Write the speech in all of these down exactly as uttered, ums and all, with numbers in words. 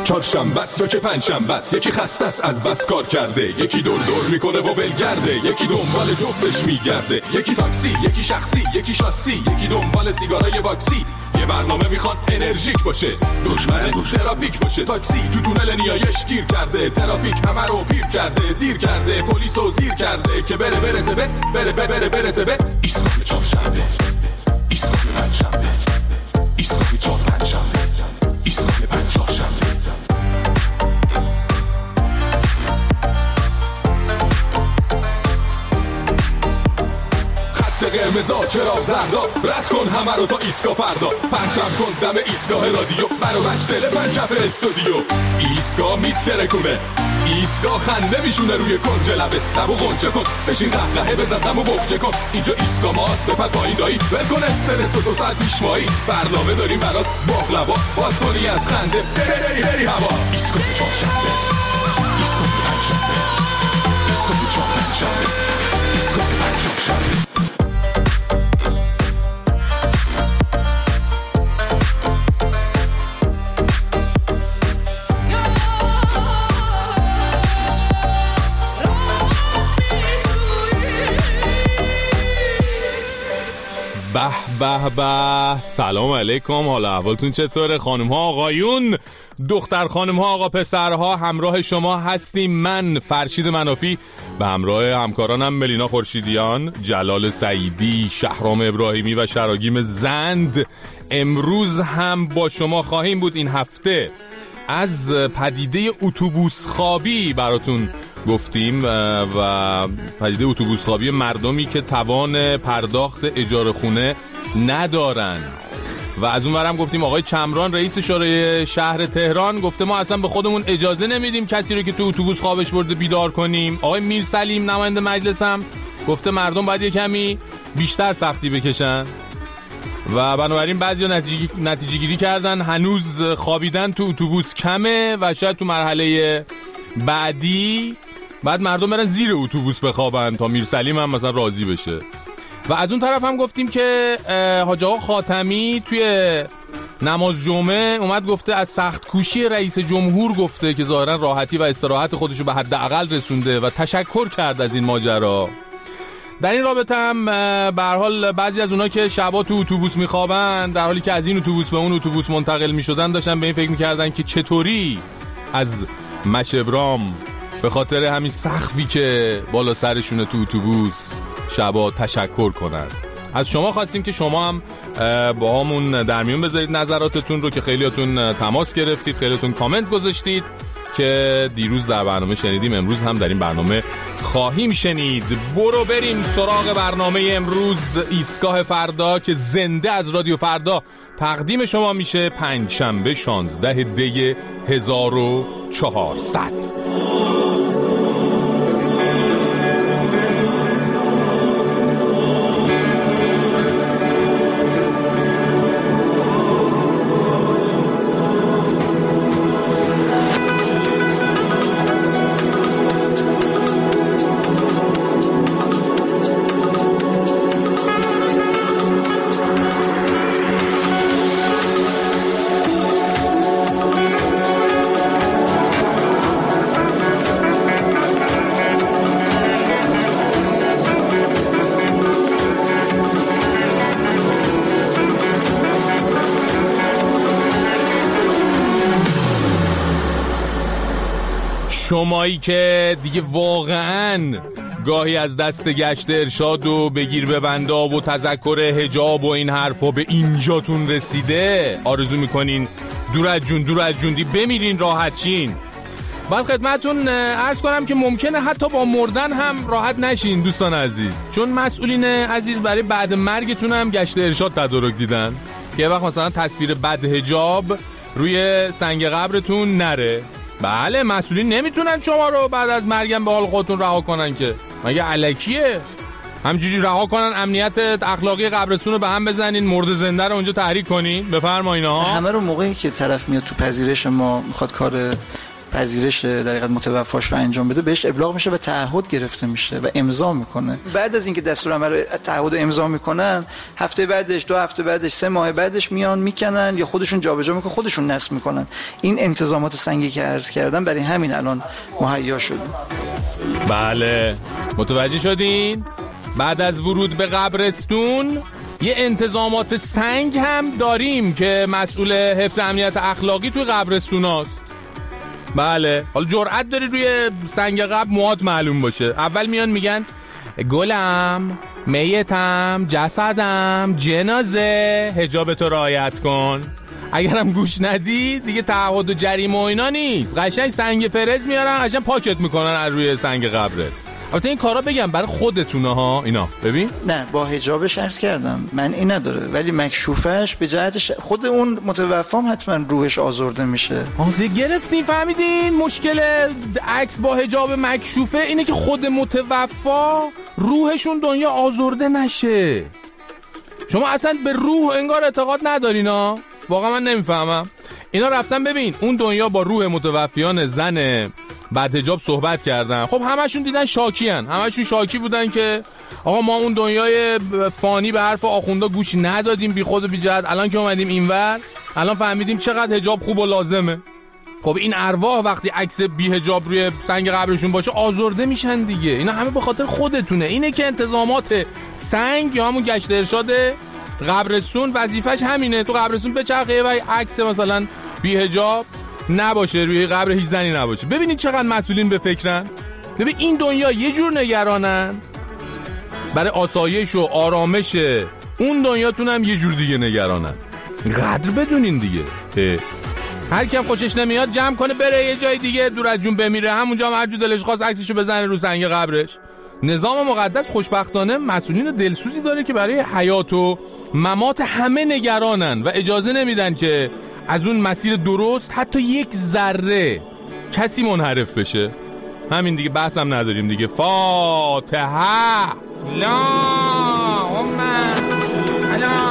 چهارشنبه است یا که پنجشنبه است، یکی خسته است از بس کار کرده، یکی دور دور میکنه و ولگرده، یکی دنبال جفتش میگرده، یکی تاکسی، یکی شخصی، یکی شاسی، یکی دنبال سیگارای باکسی. یه برنامه میخوان انرژیک باشه، دشمن ترافیک باشه. تاکسی تو تونل نیایش گیر کرده، ترافیک همه رو پیر کرده، دیر کرده، پلیسو زیر کرده که بره برسه به بره بره بره برسه به ایستگاه چهارشنبه، ایستگاه پنجشنبه، ایستگاه چهار پنجشنبه، ایستگاه پنج چهارشنبه. قرمزا چرا زردا، رد کن همه رو تا ایستگاه فردا، پرچم کن دم ایستگاه رادیو، برو بچ دل پنجف استودیو. ایستگاه میترکونه، ایستگاه خنده میشونه روی کنج لبه، لبو غنچه کن بشین قهقهه بزن دمو بخچه کن. اینجا ایستگاه ماست بپر پایین دایی، ول کن استرس و دو ساعت پیش مایی، برنامه داریم برات باقلوا، باز کنی از خنده بری بری بری هوا. ایستگاه چهارشنبه، ایستگاه پنجشنبه، ایستگاه چهار پنجشنبه، ایستگاه پنج چهارشنبه. به به به، سلام علیکم، حالا احوالتون چطوره خانم ها آقایون، دختر خانم ها آقا پسرها؟ همراه شما هستیم من فرشید منافی به همراه همکارانم ملینا خورشیدیان، جلال سعیدی، شهرام ابراهیمی و شراگیم زند. امروز هم با شما خواهیم بود. این هفته از پدیده اتوبوس خوابی براتون گفتیم و پدیده اتوبوس خوابی مردمی که توان پرداخت اجاره خونه ندارن. و از اون ورم گفتیم آقای چمران رئیس شورای شهر تهران گفته ما اصلا به خودمون اجازه نمیدیم کسی رو که تو اتوبوس خوابش برده بیدار کنیم. آقای میرسلیم نماینده مجلس هم گفته مردم باید یه کمی بیشتر سختی بکشن و بنابراین بعضیا نتیجه نتیجه گیری کردن هنوز خوابیدن تو اتوبوس کمه و شاید تو مرحله بعدی بعد مردم برن زیر اتوبوس بخوابن تا میرسلیم هم مثلا راضی بشه. و از اون طرف هم گفتیم که حاج آقا خاتمی توی نماز جمعه اومد گفته از سخت کوشی رئیس جمهور گفته که ظاهرا راحتی و استراحت خودشو به حداقل رسونده و تشکر کرد از این ماجرا. در این رابطه هم به هر حال بعضی از اونها که شبا تو اتوبوس میخوابن در حالی که از این اتوبوس به اون اتوبوس منتقل میشدن داشتن به این فکر میکردن که چطوری از مشبرام به خاطر همین سقفی که بالا سرشونه تو اتوبوس شبا تشکر کنن. از شما خواستیم که شما هم با همون در میون بذارید نظراتتون رو که خیلیاتون تماس گرفتید، خیلیاتون کامنت گذاشتید که دیروز در برنامه شنیدیم، امروز هم در این برنامه خواهیم شنید. برو بریم سراغ برنامه امروز، ایستگاه فردا که زنده از رادیو فردا تقدیم شما میشه پنجشنبه شانزده دی هزار و چهارصد. شمایی که دیگه واقعاً گاهی از دست گشت ارشاد و بگیر ببندا و تذکر حجاب و این حرفا به اینجاتون رسیده، آرزو میکنین دور از جون دور از جوندی بمیرین راحت شین. باید خدمتون عرض کنم که ممکنه حتی با مردن هم راحت نشین دوستان عزیز، چون مسئولین عزیز برای بعد مرگتون هم گشت ارشاد تدارک دیدن که یه وقت مثلا تصویر بد حجاب روی سنگ قبرتون نره. بله، مسئولین نمیتونن شما رو بعد از مرگم به حال خودتون رها کنن که مگه الکیه؟ همجوری رها کنن امنیت اخلاقی قبرستون رو به هم بزنین، مرد زنده رو اونجا تحریک کنین؟ بفرمایید. ها همه رو موقعی که طرف میاد تو پذیرش ما میخواد کار پذیرش در حقیقت متوفاش رو انجام بده بهش ابلاغ میشه و تعهد گرفته میشه و امضا میکنه. بعد از اینکه دستورالعمل تعهد امضا میکنن، هفته بعدش، دو هفته بعدش، سه ماه بعدش میان میکنن یا خودشون جابجا میکنن، خودشون نصب میکنن. این انتظامات سنگی که عرض کردم برای همین الان مهیا شده. بله متوجه شدین؟ بعد از ورود به قبرستون یه انتظامات سنگ هم داریم که مسئول حفظ امنیت اخلاقی توی قبرستوناست. بله حالا جرأت داری روی سنگ قبر مواد معلوم باشه. اول میان میگن گلم، میتم، جسدم، جنازه، حجابتو رعایت کن. اگرم گوش ندی دیگه تعهد و جریمه و اینا نیست، قشنگ سنگ فرز میارن قشنگ پاکت میکنن از روی سنگ قبرت. البته این کارا بگم برای خودتونه ها اینا. ببین نه با حجابش عرض کردم من این نداره، ولی مکشوفش به جهتش خود اون متوفام حتما روحش آزرده میشه. آه دیگه گرفتین فهمیدین؟ مشکل عکس با حجاب مکشوفه اینه که خود متوفا روحشون دنیا آزرده نشه. شما اصلا به روح انگار اعتقاد ندارین ها، واقعا من نمیفهمم. اینا رفتن ببین اون دنیا با روح متوفیان زن بعد حجاب صحبت کردن. خب همشون دیدن شاکیان، همشون شاکی بودن که آقا ما اون دنیای فانی به حرف آخوندا گوش ندادیم، بی خود و بی جهت. الان که اومدیم اینور الان فهمیدیم چقدر حجاب خوب و لازمه. خب این ارواح وقتی عکس بی حجاب روی سنگ قبرشون باشه آزرده میشن دیگه. اینا همه به خاطر خودتونه. اینه که انتظامات سنگ یا همون گشت ارشاد قبرستون وظیفش همینه، تو قبرستون بچرخه و عکس مثلا بی حجاب نباشه روی قبر هیچ زنی نباشه. ببینید چقدر مسئولین به فکرن. ببین این دنیا یه جور نگرانن برای آسایش و آرامش، اون دنیاتون هم یه جور دیگه نگرانن. قدر بدونین دیگه. هر کیم خوشش نمیاد جمع کنه بره یه جای دیگه دور از جون بمیره، همونجا هم هر جو دلش خواست عکسشو بزنه رو سنگ قبرش. نظام مقدس خوشبختانه مسئولین دلسوزی داره که برای حیات و ممات همه نگرانن و اجازه نمیدن که از اون مسیر درست حتی یک ذره کسی منحرف بشه. همین دیگه، بحثم نداریم دیگه. فاتحه. لا امه الا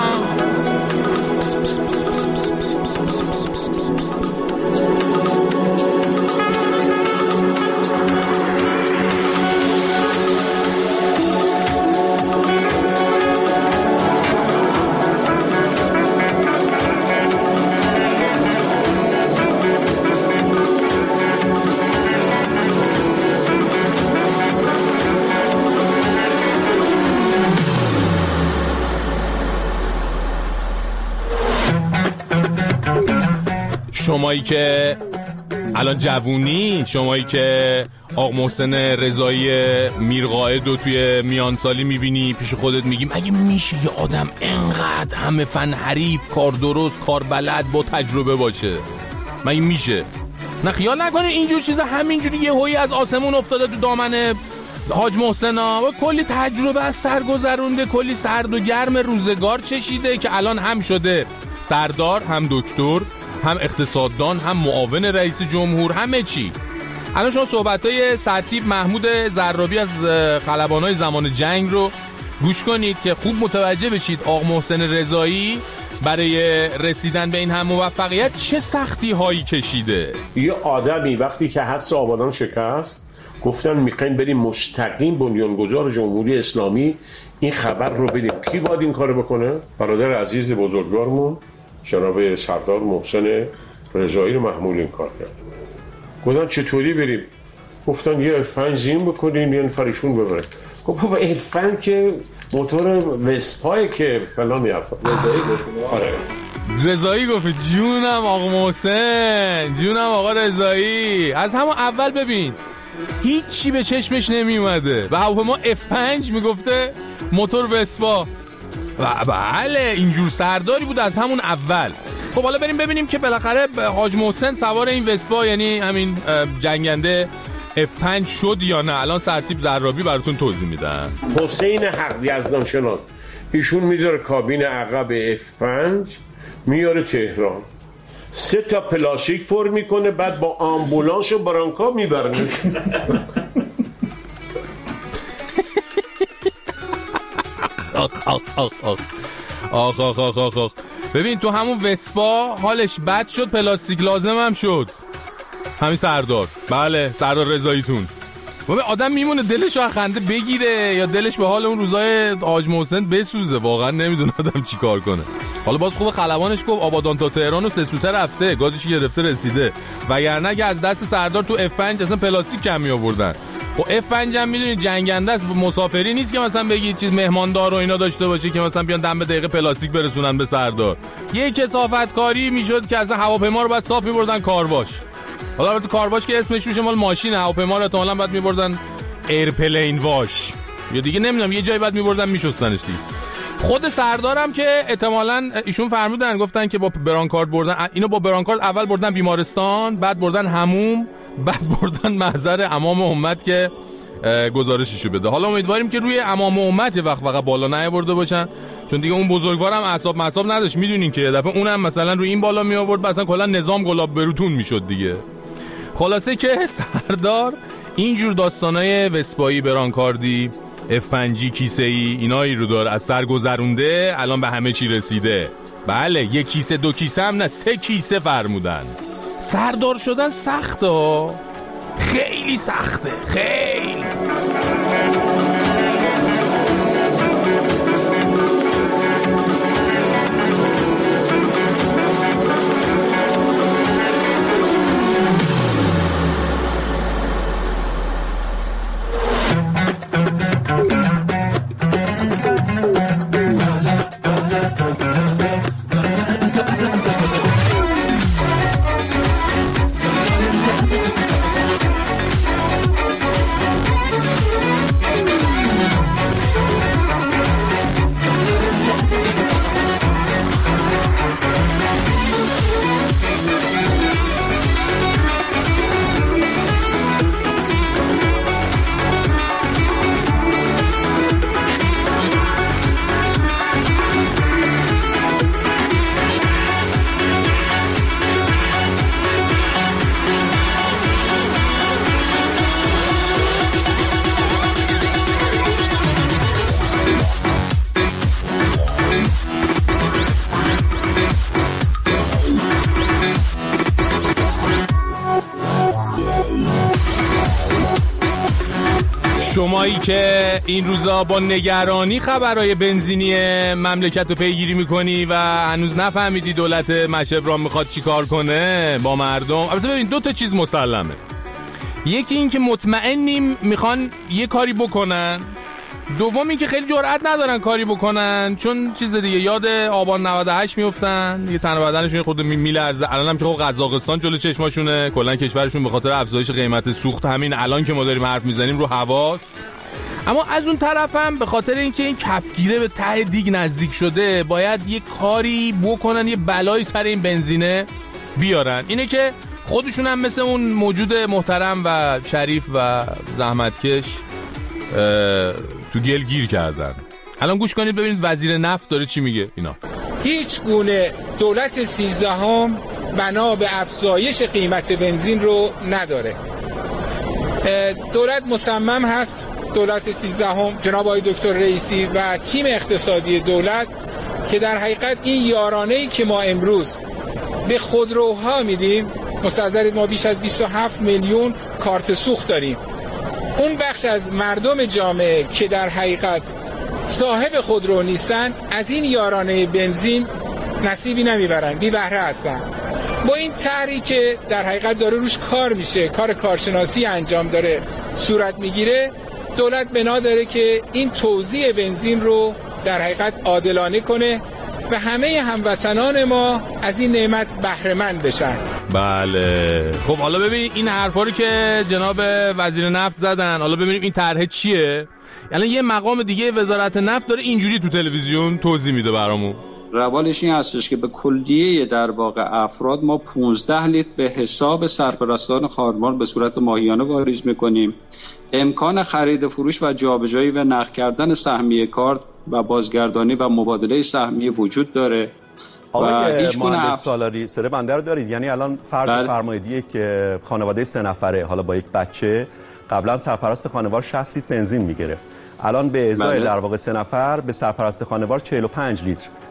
شمایی که الان جوونی، شمایی که آقا محسن رضایی میرقائد رو توی میانسالی میبینی پیش خودت میگی مگه میشه یه آدم انقدر همه فن حریف، کار درست، کار بلد، با تجربه باشه؟ مگه میشه؟ نه خیال نکنین اینجور چیزا همینجوری یه هویی از آسمون افتاده تو دامن حاج محسن ها و کلی تجربه از سر گذرونده، کلی سرد و گرم روزگار چشیده که الان هم شده سردار، هم دکتر، هم اقتصاددان، هم معاون رئیس جمهور، همه چی. الان شما صحبت‌های سرتیپ محمود زرابی از خلبانای زمان جنگ رو گوش کنید که خوب متوجه بشید آقا محسن رضایی برای رسیدن به این هم موفقیت چه سختی هایی کشیده. یه آدمی وقتی که حس آبادان شکست گفتن میخواین بریم مستقیم بنیانگذار جمهوری اسلامی این خبر رو بدیم. کی باید این کارو بکنه؟ برادر عزیز بزرگوارمون جناب سردار محسن رضایی رو محمول این کار کرد. گفتن چطوری بریم؟ گفتن یه اف پنج زین بکنین یه نفرشون ببره. گفت بابا اف پنج که موتور وسپای که فلان حرفا. رضایی گفت آره. رضایی گفت جونم آقا محسن، جونم آقا رضایی. از همون اول ببین هیچی به چشمش نمی اومده و هواپیما اف پنج میگفته موتور وسپا. و بله اینجور سرداری بود از همون اول. خب حالا بریم ببینیم که بالاخره حاج محسن سوار این وسپا یعنی همین جنگنده اف پنج شد یا نه. الان سرتیپ زرابی براتون توضیح میدن. حسین حق یزدان شناس ایشون میذاره کابین عقب اف پنج میاره تهران، سه تا پلاستیک پر میکنه، بعد با آمبولانس و برانکا میبرنه. آخ آخ آخ آخ آخ آخ آخ آخ آخ. ببین تو همون وسپا حالش بد شد، پلاستیک لازم هم شد. همین سردار. بله سردار رضاییتون. بابا آدم میمونه دلش از خنده بگیره یا دلش به حال اون روزای حاج محسن بسوزه. واقعا نمیدونه آدم چی کار کنه. حالا باز خوب خلبانش گفت آبادان تا تهران و سه سوته رفته، گازش گرفته رسیده، وگرنه که از دست سردار تو اف پنج اصلا پلاستیک کم می آوردن. خب اف پنج هم میدونید جنگنده است، مسافری نیست که مثلا بگی چیز مهماندار و اینا داشته باشه که مثلا بیان دم به دقیقه پلاستیک برسونن به سردار. یه کثافت کاری میشد که از هواپیما رو بعد صاف میبردن کارواش. حالا البته کارواش که اسمش روش مال ماشینه، هواپیما رو احتمالاً بعد میبردن ایرپلین واش یا دیگه نمیدونم یه جایی بعد میبردن میشستنش دیگه. خود سردارم که احتمالاً ایشون فرمودن گفتن که با برانکارد بردن اینو، با برانکارد اول بردن بیمارستان، بعد بردن حموم، بعد بردن محضر امام امت که گزارششو بده. حالا امیدواریم که روی امام امت یه وقت فقط بالا نیاورده باشن، چون دیگه اون بزرگوارم اعصاب مصاب نداشت، میدونین که یه دفعه اونم مثلا روی این بالا می آورد مثلا کلا نظام گلاب بروتون میشد دیگه. خلاصه که سردار اینجور داستانای وسپایی، برانکاردی، اف پنج کیسه ای اینایی رو داره از سر گذرونده، الان به همه چی رسیده. بله یک کیسه دو کیسه هم نه، سه کیسه فرمودن. سردار شدن سخته، خیلی سخته، خیلی. شمایی که این روزا با نگرانی خبرهای بنزینی مملکت رو پیگیری میکنی و هنوز نفهمیدی دولت مشبران میخواد چی کار کنه با مردم. البته ببین دو تا چیز مسلمه، یکی این که مطمئنیم میخوان یه کاری بکنن، دوم این که خیلی جرئت ندارن کاری بکنن، چون چیز دیگه یاد آبان نود و هشت میافتن، یه تن بدنشون خود میلرزه. الان هم که خب قزاقستان جلو چشماشونه، کلا کشورشون به خاطر افزایش قیمت سوخت همین الان که ما داریم حرف میزنیم رو حواس. اما از اون طرف هم به خاطر اینکه این کفگیره به ته دیگ نزدیک شده، باید یه کاری بکنن، یه بلایی سر این بنزینه بیارن. اینه که خودشون هم مثل اون موجود محترم و شریف و زحمتکش تو گل گیر کردن. الان گوش کنید ببینید وزیر نفت داره چی میگه. اینا هیچ گونه دولت سیزدهم بنا به افزایش قیمت بنزین رو نداره. دولت مصمم هست، دولت سیزدهم جناب آقای دکتر رئیسی و تیم اقتصادی دولت، که در حقیقت این یارانه‌ای که ما امروز به خودروها میدیم، مستحضرید ما بیش از بیست و هفت میلیون کارت سوخت داریم، اون بخش از مردم جامعه که در حقیقت صاحب خودرو نیستن از این یارانه بنزین نصیبی نمیبرن، بی بهره هستن. با این طرحی که در حقیقت داره روش کار میشه، کار کارشناسی انجام داره صورت میگیره، دولت بنا داره که این توزیع بنزین رو در حقیقت عادلانه کنه و همه هموطنان ما از این نعمت بهره مند بشن. بله خب حالا ببینید این حرفا رو که جناب وزیر نفت زدن، حالا ببینیم این طرح چیه. یعنی یه مقام دیگه وزارت نفت داره اینجوری تو تلویزیون توضیح میده برامون. روالش این هستش که به کلیه در واقع افراد ما پانزده لیتر به حساب سرپرستان خانوار به صورت ماهیانه واریز میکنیم. امکان خرید فروش و جابجایی و نقد کردن سهمیه کارت و بازگردانی و مبادله سهمیه وجود داره. آقای مهندس سالاری سره بنده رو دارید؟ یعنی الان فرض بله. فرمایید که خانواده سه نفره حالا با یک بچه، قبلا سرپرست خانوار شصت لیتر بنزین میگرفت، الان به ازای بله. در واقع سه نفر به سرپرست خانوار چهل و پنج لیتر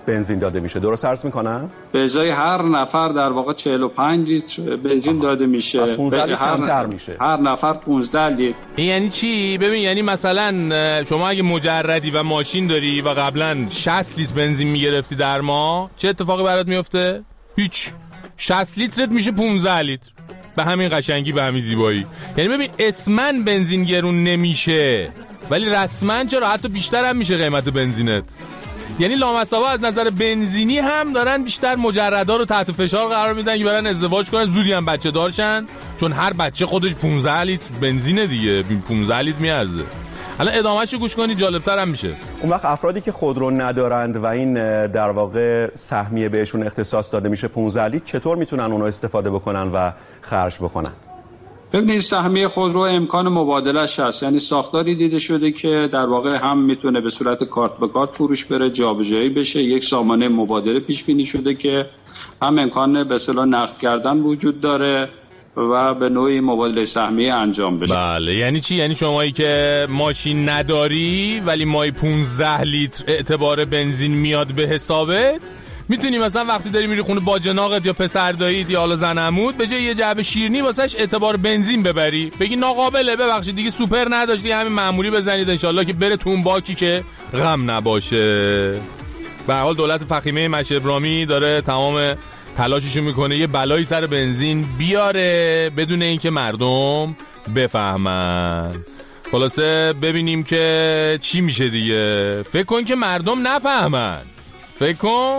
بنزین داده میشه. درست عرض میکنم؟ به ازای هر نفر در واقع چهل و پنج لیتر بنزین داده میشه. از پانزده لیتر هر کمتر میشه. هر نفر پانزده لیتر. این یعنی چی؟ ببین یعنی مثلا شما اگه مجردی و ماشین داری و قبلا شصت لیتر بنزین میگرفتی در ماه، چه اتفاقی برات میفته؟ هیچ. شصت لیترت میشه پانزده لیتر. به همین قشنگی، به همین زیبایی. یعنی ببین اسماً بنزین گرون نمیشه، ولی رسما چرا حتی بیشتر هم میشه قیمت بنزینت. یعنی لامصبا از نظر بنزینی هم دارن بیشتر مجردا رو تحت فشار قرار میدن که برن ازدواج کنن، زودی هم بچه دارشن، چون هر بچه خودش پانزده لیتر بنزینه دیگه، پانزده لیتر میارزه. حالا ادامه‌شو گوش کنی جالب‌تر هم میشه. اون وقت افرادی که خودرو ندارند و این در واقع سهمیه بهشون اختصاص داده میشه پانزده لیتر، چطور میتونن اونو استفاده بکنن و خرج بکنن؟ ببینید سهمیه خودرو امکان مبادله‌اش هست، یعنی ساختاری دیده شده که در واقع هم میتونه به صورت کارت به کارت فروش بره، جابجایی بشه، یک سامانه مبادله پیش بینی شده که هم امکان به اصطلاح نقد کردن وجود داره و به نوعی مبادله سهمیه انجام بشه. بله یعنی چی؟ یعنی شمایی که ماشین نداری ولی مای پانزده لیتر اعتبار بنزین میاد به حسابت، میتونی مثلا وقتی داری میری خونه با جناقت یا پسر داییت یا حالا زن عموت، به جای یه جعبه شیرینی واسش اعتبار بنزین ببری، بگی ناقابله، ببخشید دیگه سوپر نداشتی، همین معمولی بزنید ان شاءالله که بره تو اون باکی که غم نباشه. به هر حال دولت فخیمه مشهد ابرامی داره تمام تلاششو میکنه یه بلایی سر بنزین بیاره بدون اینکه مردم بفهمن. خلاصه ببینیم که چی میشه دیگه. فکر کن که مردم نفهمن، فکر کن.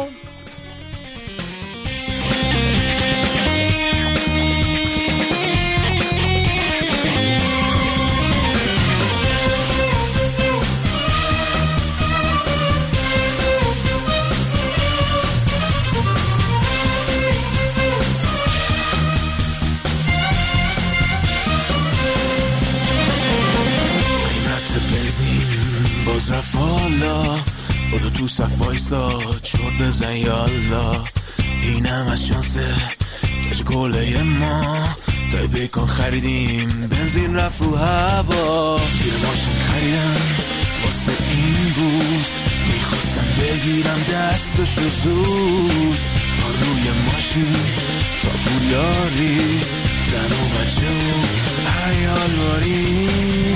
باز رفت حالا برو تو صفای سا چورت بزن یالا، اینم از شانسه کج کله ما تای بیکن خریدیم بنزین رفت رو هوا، گیر ماشین خریدم واسه این بود میخواستم بگیرم دستشو زود، پا روی ماشین تا پولاری زن و بچه و عیال باری.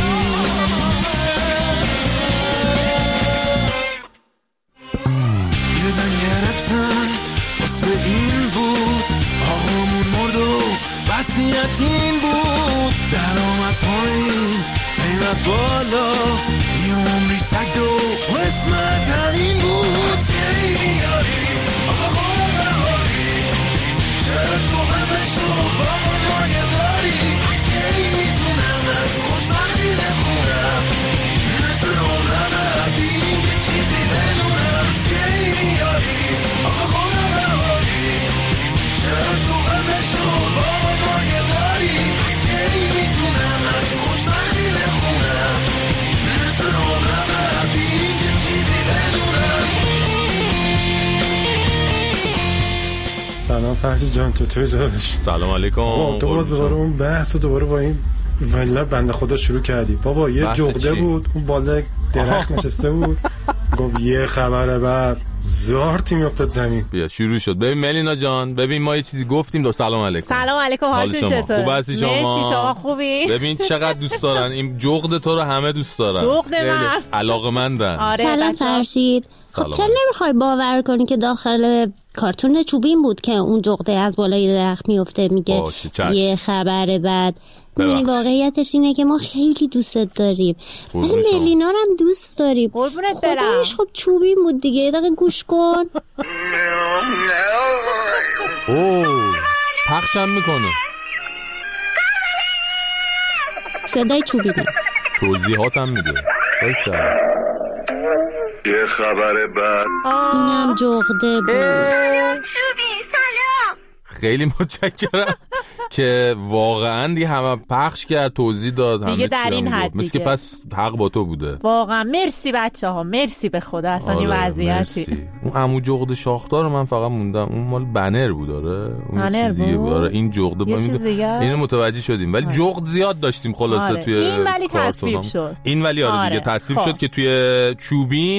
زن گرفتن واسه این بود، آقامون مرد و وصیت این بود، در آمد پایین قیمت بالا، یه عمری سگ دو و اسمت همین بود. از گری میاری آقا خودم نهاری، چرا شبه بشو با من مایه داری، از گری میتونم از خوشبختی بخونم، مثل عمرم نبین که چیزی بدونم. از گری میاری آقا خودم نهاری، چرا شبه بشو با من مایه داری، از گری میتونم از خوشبختی بخونم، مثل عمرم نبین که چیزی بدونم. سلام فرشید جان، چطوری داداش؟ سلام علیکم. تو دوباره اون بحث دوباره با این ملت بنده خدا شروع کردی. بابا یه جغده بود اون بالا درخت نشسته بود، گفت یه خبره بعد زارتی میافتاد زمین. بیا شروع شد. ببین ملینا جان، ببین ما یه چیزی گفتیم. دو سلام علیکم. سلام علیکم، حالتون چطور؟ خوب هستی شما؟ مرسی، شما خوبی؟ ببین چقدر دوست دارن این جغد تو رو، همه دوست دارن. جغد من علاقه‌مندن. آره سلام فرشید. خب چرا نمیخوای باور کنی که داخل کارتون چوبین بود که اون جغده از بالای درخت میفته، میگه یه خبره بعد. یعنی واقعیتش اینه که ما خیلی دوستت داریم، ولی ملینا رو هم دوست داریم. قربونت برم. خودش خب چوبین بود دیگه. یه دقیقه گوش کن. اوه پخشم میکنه. صدای چوبینه. توضیحاتم میده. یه خبر بعد اینم جغده بود. چوبی سلام. خیلی متشکرم که واقعا دیگه همه پخش کرد، توضیح داد، همه دیگه در این حد مثل که پس حق با تو بوده. واقعا مرسی بچه ها، مرسی به خدا. اصلا این وضعیتی اون عمو جغد شاخدار من فقط موندم، اون مال بنر بود. آره اون چیزیه بود. آره این جغد با اینو متوجه شدیم، ولی جغد زیاد داشتیم خلاصه. آره. توی این ولی تصویب شد. این ولی آره, آره. دیگه تصویب خب. شد که توی چوبین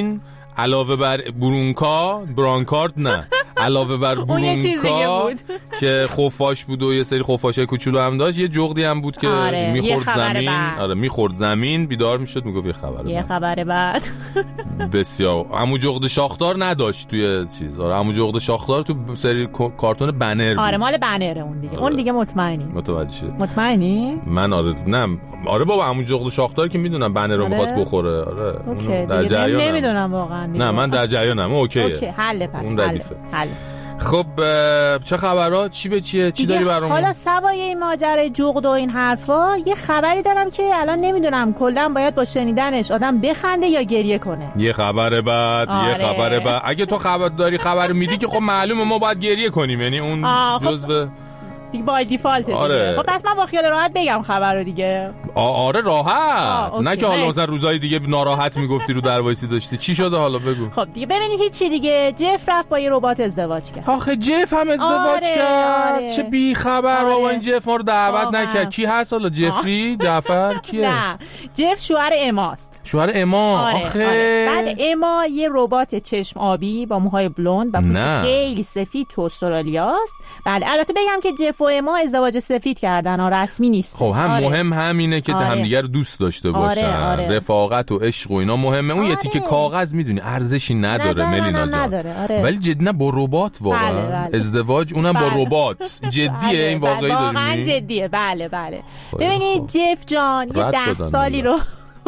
علاوه بر برونکا برانکارد نه علاوه بر برونکا که خفاش بود و یه سری خفاشای کوچولو هم داشت، یه جغدی هم بود که آره، میخورد زمین بعد. آره میخورد زمین بیدار میشد میگفت یه خبره یه خبره بعد. بسیار. عمو جغد شاخدار نداشت توی چیز. آره عمو جغد شاخدار تو سری کارتون بنر بود. آره مال بنره اون دیگه. آره. اون دیگه مطمئنی؟ متوجه شد. مطمئنی؟ من آره نه آره بابا عمو جغد شاخدار که میدونم بنر رو آره. می‌خواست بخوره. آره اوکی در جریانم. نمیدونم واقعا. نه من در جریانم. اوکی. اوکی حل پس. اون ردیفه. حل. خب چه خبرات؟ چی به چیه؟ چی داری برامون؟ حالا سوای این ماجرای جغد و این حرفا یه خبری دارم که الان نمیدونم کلا باید با شنیدنش آدم بخنده یا گریه کنه. یه خبر بعد آره. یه خبر بعد اگه تو خبر داری خبر میدی که خب معلومه ما باید گریه کنیم، یعنی اون جزء دیگه بای دیفالت دیگه. آره. خب پس من با خیال راحت بگم خبر رو دیگه. آره راحت. نه که حالا مثلا روزای دیگه ناراحت میگفتی رو در وایسی داشتی. چی شده حالا بگو. خب دیگه ببینید هیچی دیگه. جف رفت با یه ربات ازدواج کرد. آخه جف هم ازدواج آره، کرد. آره. چه بی خبر بابا. آره. این جف ما رو دعوت آه نکرد. کی هست حالا؟ جفری؟ جعفر کیه؟ نه جف شوهر اماست. شوهر اما. آره. آخه آره. بعد اما یه ربات چشم آبی با موهای بلوند و پوست خیلی سفید تو استرالیاست. بله البته بگم که جف و اما ازدواج سفید کردن ها، رسمی نیست. خب هم آره. مهم همینه که آره. همدیگر دوست داشته باشن. آره. آره. رفاقت و عشق و اینا مهمه. اون آره. یه تیکه کاغذ میدونی ارزشی نداره ملینا جان. نداره. آره. ولی جدی نه با ربات واقعا. بله بله. ازدواج اونم بله. با ربات. جدیه بله. این واقعی داری میگی؟ واقعا جدیه. بله بله. ببینید جف جان یه ده سالی رو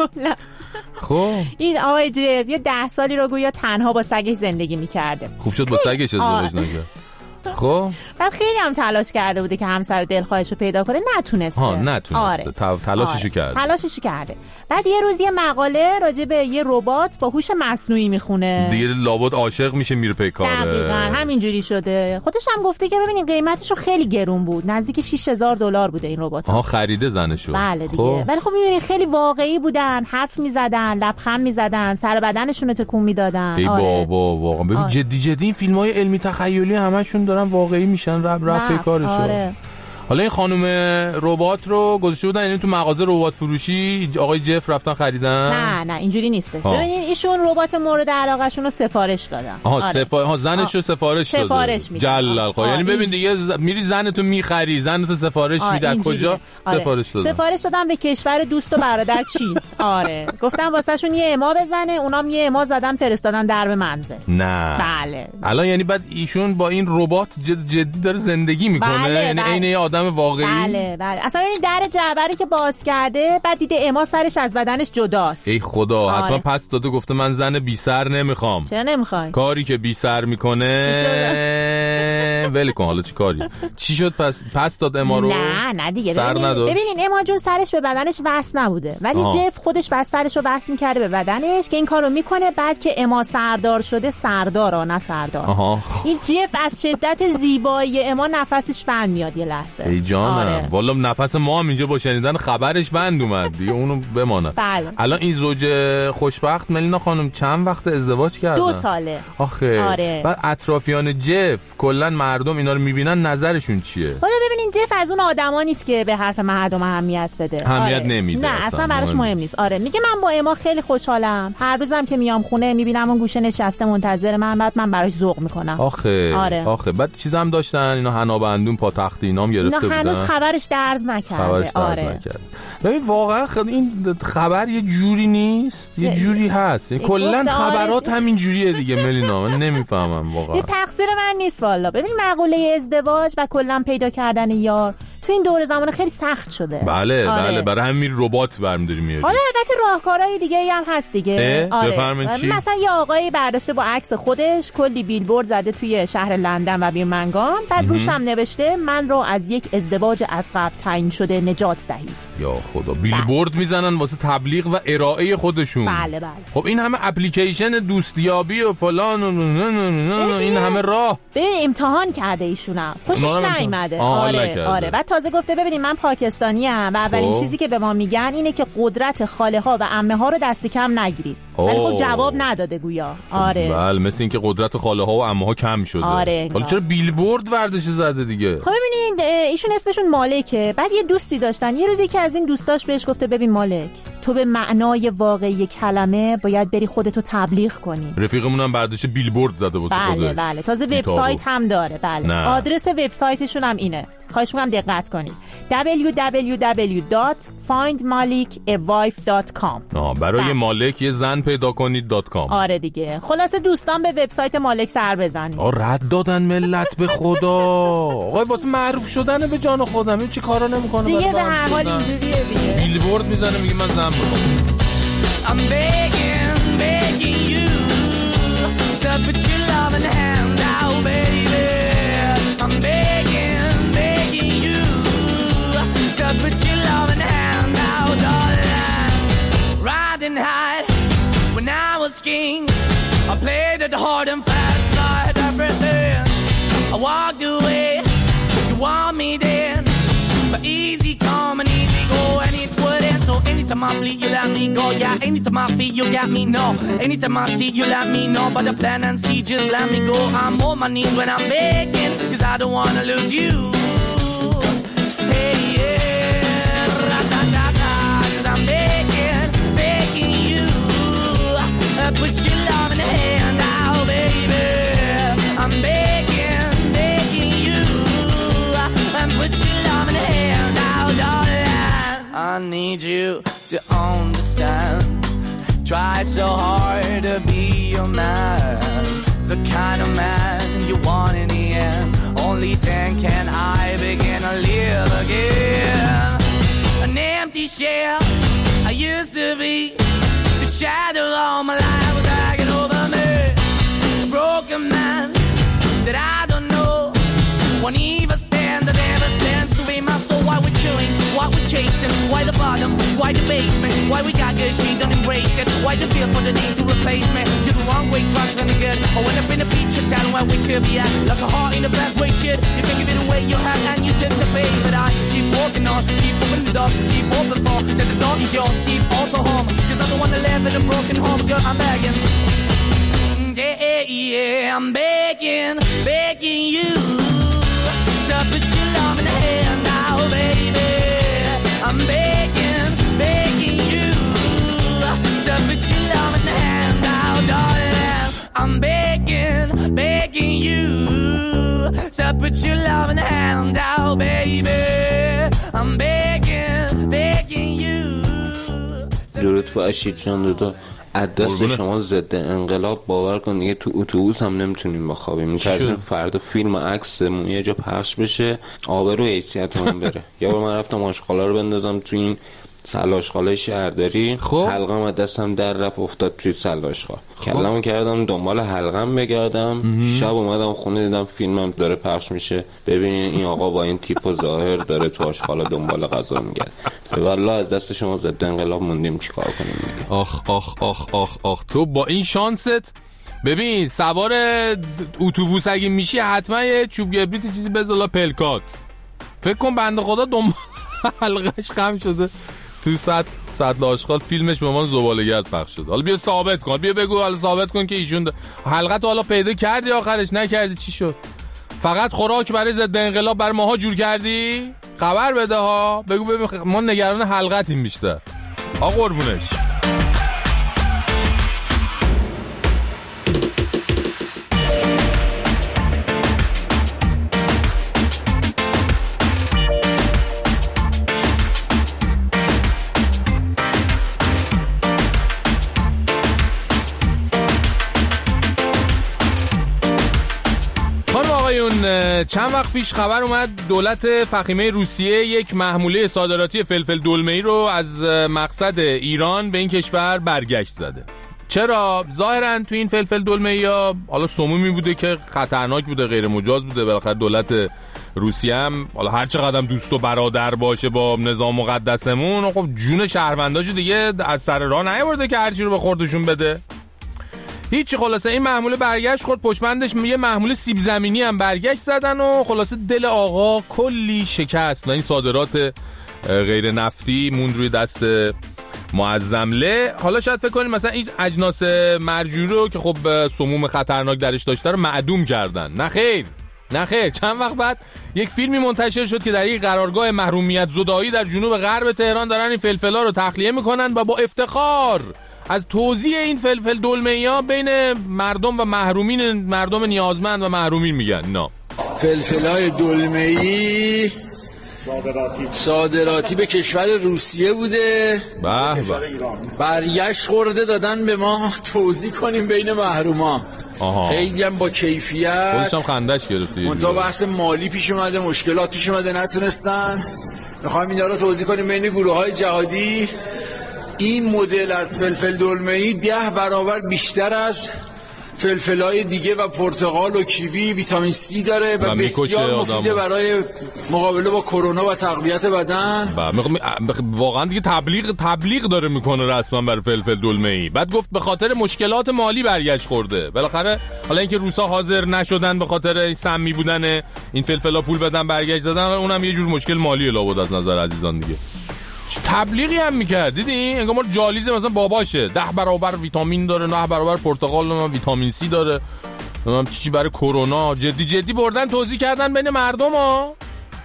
خب این آقای جف یه ده سالی رو گویا تنها با سگش زندگی میکرده. خوب شد با سگش ازدواج نکرد. خب بعد خیلی هم تلاش کرده بوده که همسر دلخواهش رو پیدا کنه، نتونسته. ها نتونسته. آره. تلاششو آره. کرده. تلاششو کرده. بعد یه روز یه مقاله راجع به یه ربات با هوش مصنوعی میخونه. دیگه لابد عاشق میشه میره پی کاره. دقیقاً همینجوری شده. خودش هم گفته که ببینید قیمتشو خیلی گرون بود. نزدیک شش هزار دلار بوده این ربات. ها خریده زنشو. بله دیگه. خب. ولی خب میبینید خیلی واقعی بودن، حرف میزدن، لبخند میزدن، سر بدنشون رو تکون میدادن. ای آره. بابا واقعا ببین آره. جدی جدی این فیلم‌های علمی تخیلی همشون دارن واقعی میشن. رب رب پی کارشو. آره. حالا این خانم ربات رو گذاشته بودن یعنی تو مغازه ربات فروشی آقای جف رفتن خریدن. نه نه اینجوری نیستش. ببینید ایشون ربات مورد علاقهشون رو سفارش دادن. آها آره. سفا... ها زنش رو سفارش داده. سفارش میده. جلال خب یعنی ببین دیگه ز... میری زنتو میخری، زنتو سفارش میده. کجا آره. سفارش دادن؟ سفارش دادن به کشور دوست و برادر چین. آره گفتن واسهشون یه اما بزنه، اونام یه اما زدن فرستادن درب منزل. نه بله الان یعنی بعد ایشون با این ربات جد جدی داره زندگی میکنه. بله. یعنی بله. عین آدم واقعی. بله بله اصلا این در جعبری که باز کرده بعد دیده اما سرش از بدنش جداست. ای خدا آره. حتما پس داده گفته من زن بی سر نمیخوام. چرا نمیخوای؟ کاری که بی سر میکنه ول کن. حالا چی کاری؟ چی شد پس پس داد اما رو؟ نه نه دیگه سر ببینین ببینین اما جون سرش به بدنش وصل نبوده ولی آه. جف خودش بس سرش رو وصل می‌کرده به بدنش که این کارو میکنه. بعد که اما سردار شده، سردار نه سردار آها. این جف از شدت زیبایی اما نفسش بند میاد یه لحظه. ای جانم آره. والا نفس ما هم اینجا با شنیدن خبرش بند اومد دیگه اونو بمانه. بله. الان این زوج خوشبخت ملینا خانم چند وقت ازدواج کردن؟ دو ساله. آخه آره. بعد اطرافیان جف کلا مردم اینا رو میبینن نظرشون چیه؟ حالا ببینین جف از اون آدما نیست که به حرف مردم اهمیت بده. اهمیت آره. نمیده. نه اصلا براش مهم, مهم نیست. آره میگه من با اما خیلی خوشحالم. هر روزم که میام خونه میبینم اون گوشه نشسته منتظر من، بعد من براش ذوق میکنم. آخه آره. آخه بعد چیزام داشتن اینا حنابندون پاتختی اینام گرفته بودن. هنوز خبرش درز نکرده. آره. ببین واقعا خ... این خبر یه جوری نیست، یه جوری هست. کلا خبرات همین جوریه دیگه ملینا. من نمیفهمم واقعا. یه تقصیر من نیست والا. ببین مقوله ازدواج و کلا پیدا کردن یار تو این دور زمان خیلی سخت شده. بله آره. بله برای همین ربات برمی‌داری میاری. حالا البته راهکارهای دیگه هم هست دیگه. آره. بفرمایید چی؟ مثلا یه آقایی برداشته با عکس خودش کلی بیلبورد زده توی شهر لندن و بیرمنگام، بعد روش هم نوشته من رو از یک ازدواج از قبل تعیین شده نجات دهید. یا خدا بیلبورد میزنن واسه تبلیغ و ارائه خودشون. بله بله. خب این همه اپلیکیشن دوستیابی و فلان و این همه راه. ببین امتحان کرده ایشونم. خوشش نیومده. آره آره. بعد تازه گفته ببینید من پاکستانی ام و اولین چیزی که به ما میگن اینه که قدرت خاله ها و عمه ها رو دست کم نگیرید. ولی خب جواب نداده گویا. آره بله مثل اینکه قدرت خاله ها و عمه ها کم شده. آره حالا چرا بیلبورد وردش زده دیگه؟ خب ببینید ببین ایشون اسمشون مالکه. بعد یه دوستی داشتن، یه روزی که از این دوستاش بهش گفته ببین مالک، تو به معنای واقعی کلمه باید بری خودتو تبلیغ کنی. رفیقمون هم برداشت بیلبورد زده واسه خودش. بله بله، تازه وبسایت هم داره. بله نه. آدرس وبسایتشون هم اینه، خواهش میکنم دقت کنید، دبلیو دبلیو دبلیو دات فایند مالک ا وایف دات کام. آه برای مالک یه زن پیدا کنید دات کام. آره دیگه. خلاصه دوستان به وبسایت مالک سر بزنید. آه رد دادن ملت به خدا. آقای واسه معروف شدن به جان خودم این چی کارا نمیکنه دیگه، به هر حال اینجوریه دیگه. بیلبورد میزنه میگه من زن میخوام. I'm begging, begging you to put your loving hand out, baby. I'm begging, begging you to put your loving hand out, darling. Riding high when I was king, I played it hard and fast, tried everything. I walked away, you want me then, but easy come and easy go, and it wouldn't. So anytime I bleed, you let me go. Yeah, anytime I feel, you got me, no. Anytime I see, you let me know. But the plan and see, just let me go. I'm on my knees when I'm begging, cause I don't wanna lose you. Hey, yeah, ra-da-da-da, cause I'm begging, begging you. Uh, put your love in the hand out, baby. I'm begging, begging you. Uh, and put your love in the hand out, darling. I need you to understand. Try so hard to be your man, the kind of man you want in the end. Only then can I begin to live again. An empty shell I used to be, the shadow all my life was hanging over me. A broken man that I don't know won't even stand, that never stands to be my soul. Why we're chilling, why we're chasing, why the bottom, why the basement, why we got good, she don't embrace it, why the feel for the need to replace me. You're the wrong way, trying to the good. I went up in a feature town where we could be at, like a heart in the best way, shit. You can give it away, you have, and you take the pay. But I keep walking on, keep opening the door, keep open for, that the door is yours, keep also home, cause I'm the one that live in a broken home, girl, I'm begging. Yeah, yeah, I'm begging, begging you to put your love in the hand now, baby. I'm begging, begging you to put your love in the hand now, darling. I'm begging, begging you to put your love in the hand now, baby. I'm begging, begging you. درود فرشید جان دادا. از دست شما ضد انقلاب باور کن دیگه تو اتوبوس هم نمیتونیم بخوابیم، می‌ترسیم فردا فیلم عکسمون یه جا پخش بشه آبرو حیثیتمون بره. یه بار من رفتم آشغالا رو بندازم تو این سلاشخاله شهرداری، حلقم از دستم در رفت افتاد توی سلاشخال، کلمو کردم دنبال حلقم بگردم. شب اومدم خونه دیدم فیلمم داره پخش میشه، ببینین این آقا با این تیپ و ظاهر داره تو آشغالا دنبال غذا میگرده. والله از دست شما ضد انقلاب موندیم چیکار کنیم. آخ آخ آخ آخ آخ تو با این شانست ببین سوار اتوبوس اگه میشی حتما یه چوب کبریت چیزی بذار پلکات. فکر کن بنده خدا دنبال حلقش خم شده تو سطل سطل آشغال، فیلمش به عنوان زباله‌گرد پخش شده. حالا بیا ثابت کن، بیا بگو حالا ثابت کن که ایشون حلقت حالا پیدا کردی آخرش نکردی چی شد؟ فقط خوراک برای ضد انقلاب برای ماها جور کردی؟ خبر بده ها، بگو ببین ما نگران حلقتیم بیشتر. آ قربونش. چند وقت پیش خبر اومد دولت فخیمه روسیه یک محموله صادراتی فلفل دلمه‌ای رو از مقصد ایران به این کشور برگشت زده. چرا؟ ظاهراً تو این فلفل دلمه‌ای‌ها حالا سمومی بوده که خطرناک بوده، غیر مجاز بوده. بالاخره دولت روسیه هم حالا هر چقدر هم دوست و برادر باشه با نظام مقدسمون، خب جون شهرونداشو دیگه از سر راه نیاورده که هرچی رو به خوردشون بده. هیچی، خلاصه این محموله برگشت خورد، پشمندش یه محموله سیب زمینی هم برگشت زدن و خلاصه دل آقا کلی شکست و این صادرات غیر نفتی موند روی دست معظمله. حالا شاید فکر کنید مثلا این اجناس مرجوع رو که خب سموم خطرناک درش داشته رو معدوم کردن. نه خیر، نه خیر، چند وقت بعد یک فیلمی منتشر شد که در یک قرارگاه محرومیت زدایی در جنوب غرب تهران دارن این فلفلا رو تخلیه میکنن و با افتخار از توزیع این فلفل دلمه‌ای بین مردم و محرومین، مردم نیازمند و محرومین میگن. نه فلفلای دلمه‌ای صادراتی صادراتی به کشور روسیه بوده. به به. برگشت خورده دادن به ما توزیع کنیم بین محروما. خیلی هم با کیفیت. خودش هم خندش گرفتی. منتها بحث مالی پیش اومده، مشکلات پیش اومده، نتونستن. میخوایم اینا رو توزیع کنیم بین گروه‌های جهادی. این مدل از فلفل دلمه‌ای ده برابر بیشتر از فلفلای دیگه و پرتقال و کیوی ویتامین سی داره و, و بسیار مفیده برای مقابله با کرونا و تقویت بدن. واقعا دیگه تبلیغ تبلیغ داره میکنه رسما بر فلفل دلمه‌ای. بعد گفت به خاطر مشکلات مالی برگشت خورده. بالاخره حالا اینکه روسا حاضر نشدن به خاطر سمی بودن این فلفلا پول بدن برگشت دادن، اونم یه جور مشکل مالی لابد از نظر عزیزان دیگه. تبلیغی هم میکرد دیدین انگار ما جالیزه مثلا باباشه، ده برابر ویتامین داره، نه برابر پرتقال و ویتامین سی داره، نمیدونم چی برای کرونا. جدی جدی بردن توزیع کردن بین مردم ها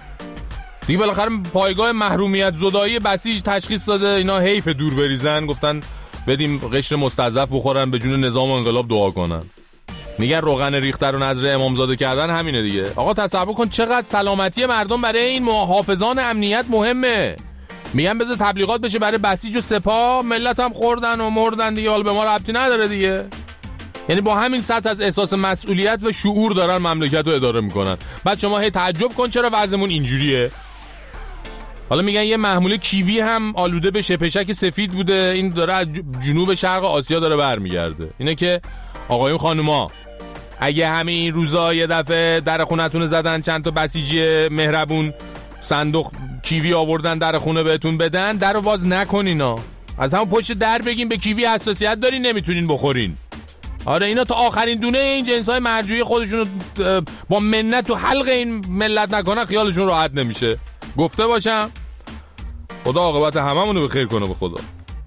دیگه. بالاخره پایگاه محرومیت زدایی بسیج تشخیص داده اینا حیف دور بریزن، گفتن بدیم قشر مستضعف بخورن، به جون نظام و انقلاب دعا کنن. میگن روغن ریخته رو نظر امامزاده کردن همینه دیگه. آقا تصور کن چقدر سلامتی مردم برای این محافظان امنیت مهمه. میگن بذار تبلیغات بشه برای بسیج و سپاه، ملت هم خوردن و مردن دیگه، حالا به ما ربطی نداره دیگه. یعنی با همین سطح از احساس مسئولیت و شعور دارن مملکت رو اداره میکنن. بعد شما هی تعجب کن چرا وضعمون اینجوریه. حالا میگن یه محموله کیوی هم آلوده به شپشک سفید بوده، این داره از جنوب شرق آسیا داره برمیگرده. اینه که آقایون خانوما اگه همین این روزا یه دفعه در خونتون زدن چند تا بسیجی مهربون صندوق کیوی آوردن در خونه بهتون بدن، در رو باز نکنینا. از همون پشت در بگین به کیوی حساسیت دارین نمیتونین بخورین. آره اینا تا آخرین دونه این جنس‌های مرجوعی خودشونو با منت تو حلق این ملت نکنن خیالشون راحت نمیشه. گفته باشم خدا عاقبت هممونو بخیر کنه به خدا.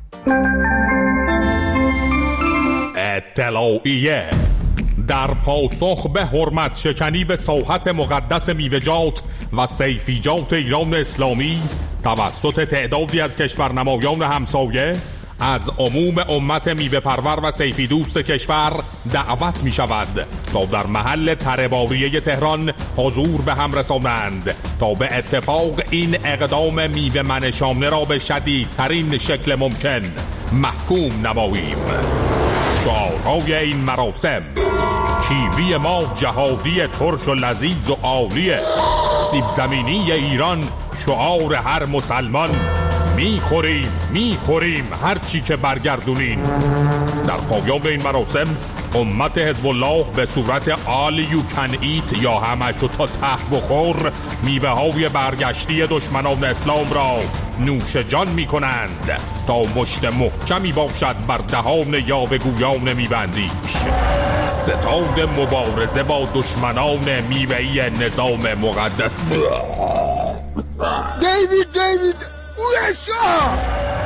اطلاعیه در پاسخ به حرمت شکنی به ساحت مقدس میوه‌جات و سیفیجات ایران اسلامی توسط تعدادی از کشورنمایان همسایه از عموم امت میوه پرور و سیفی دوست کشور دعوت می شود تا در محل تره‌باریه تهران حضور به هم رسانند تا به اتفاق این اقدام میوه منشانه را به شدیدترین شکل ممکن محکوم نماییم. شعارهای این مراسم: کیوی ما جهادی ترش و لذیذ و عالیه، سیب زمینی ایران شعار هر مسلمان، میخوریم میخوریم هر چی که برگردونین. در پایان این مراسم امت حزب الله به صورت آل یو کن ایت یا همشو تا ته بخور میوه های برگشتی دشمنان اسلام را نوش جان می کنند تا مشت محکمی باشد بر دهان یاوه‌گویان میوندیش. ستاد مبارزه با دشمنان میوه‌ای نظام مقدس. دیوید دیوید اویسا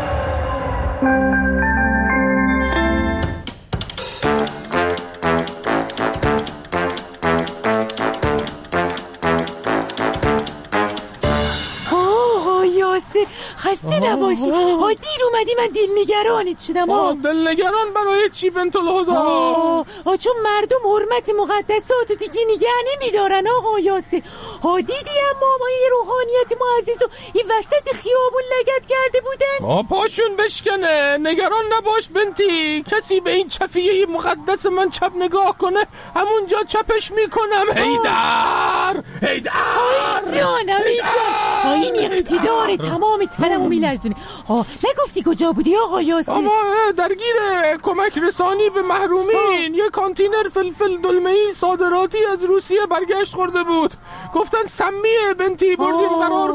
خسته نباشی. ها دیر اومدی من دلنگرانت شدم. آه دلنگران برای چی بنت الهدا؟ آه چون مردم حرمت مقدسات دیگه نگه نمیدارن آقا یاسر. ها دیدی اما ما یه روحانیت معزز و این وسط خیابون لگد کرده بودن. آه پاشون بشکنه. نگران نباش بنتی، کسی به این چفیه مقدس من چپ نگاه کنه همونجا چپش میکنم. هیدر هیدر ای جانم ای جان. این اقتدار تمام تنمو میلرزونه. ها نگفتی کجا بودی آقا یاسر؟ اما درگیر کمک رسانی به محرومین. یه کانتینر فلفل دلمه‌ای صادراتی از روسیه برگشت خورده بود، گفتن سمیه بنتی، بردیم قرارگاه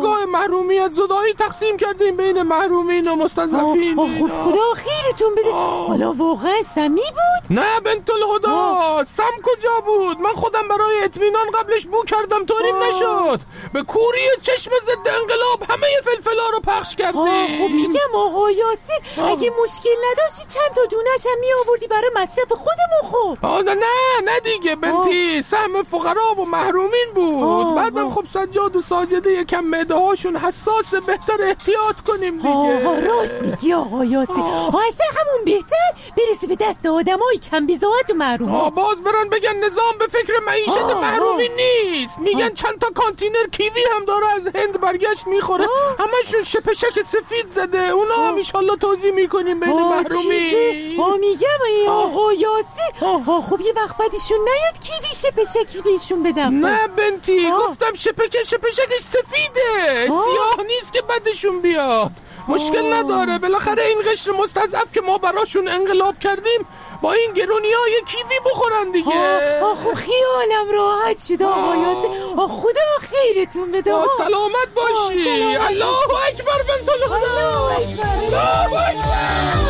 محرومیت زدایی تقسیم کردیم بین محرومین و مستضعفین. خب خدا خیرتون بده. حالا واقعا سمی بود؟ نه بنت الهدا، سم کجا بود؟ من خودم برای اطمینان قبلش بو کردم طوریم نشد. به کوری چشم ضد انقلاب همه فلفلا رو پخش کردیم. خب میگم آقا یاسر اگه مشکل نداشتی چند تا دونش هم می آوردی برای مصرف خودمون. خب نه نه دیگه بنتی، سهم فقرا و محرومین بود. آه بعدم آه. خب سجاد و ساجده یکم معده هاشون حساسه، بهتر احتیاط کنیم دیگه. آقا راست میگی آقا یاسر. آه اصلا همون بهتر برسه به دست آدمای کم بضاعت و محروم. آه باز برن بگن نظام به فکر معیشت محرومین نیست. میگن آه. چند تا کانتینر کیوی هم داره از هند برگشت میخوره، همشون شپشک سفید زده. اونا هم ان شاء الله توضیح میکنیم بین محرومین. آه میگم آقا یاسر آه خب یه وقت بعدشون نیاد کیوی شپشکی بهشون بدم. نه بنتی آه. گفتم شپک شپشکش سفیده، سیاه نیست که بعدشون بیاد. مشکل نداره، بالاخره این قشر مستضعف که ما براشون انقلاب کردیم با این گرونیای کیوی بخورن دیگه. آه خب خیالم راحت شد آقا یاسر. آه خدا خیرتون بده. آه سلامت باشی. الله اکبر بنت الهدا. الله اکبر. الله اکبر.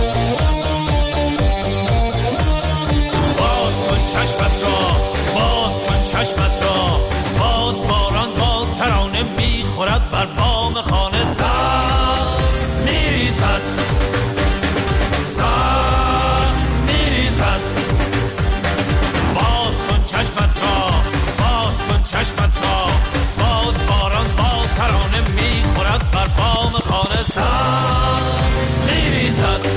چشمت را باز کن، چشمت را باز، باران با ترانه میخورد بر بام خانه. سخت میریزد سخت میریزد. باز کن چشمت را باز کن، چشمت را باز، باران با ترانه میخورد بر بام خانه. سخت میریزد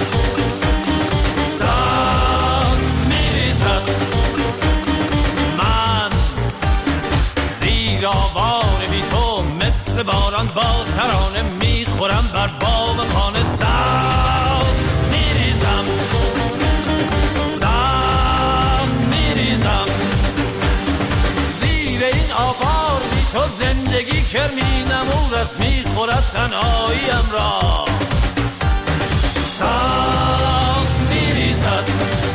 سخت میریزد. آوار بی تو مثل باران با ترانه میخورم بر بام خانه. سخت میریزم سخت میریزم. زیر این آوار بی تو زندگی کرمی نمور است، میخورد تنهاییم را. سخت میریزد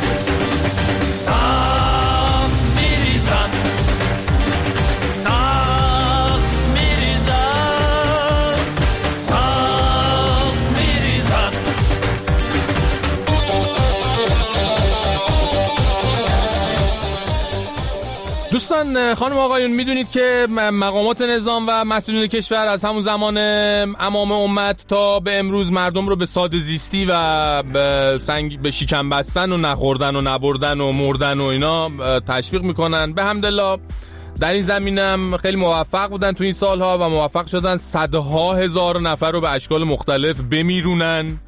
سخت میریزد. دوستان خانم آقایون، میدونید که مقامات نظام و مسئولین کشور از همون زمان امام امت تا به امروز مردم رو به ساده زیستی و به سنگ به شکم بستن و نخوردن و نبردن و مردن و اینا تشویق میکنن. به حمدالله در این زمینم خیلی موفق بودن تو این سالها و موفق شدن صدها هزار نفر رو به اشکال مختلف بمیرونن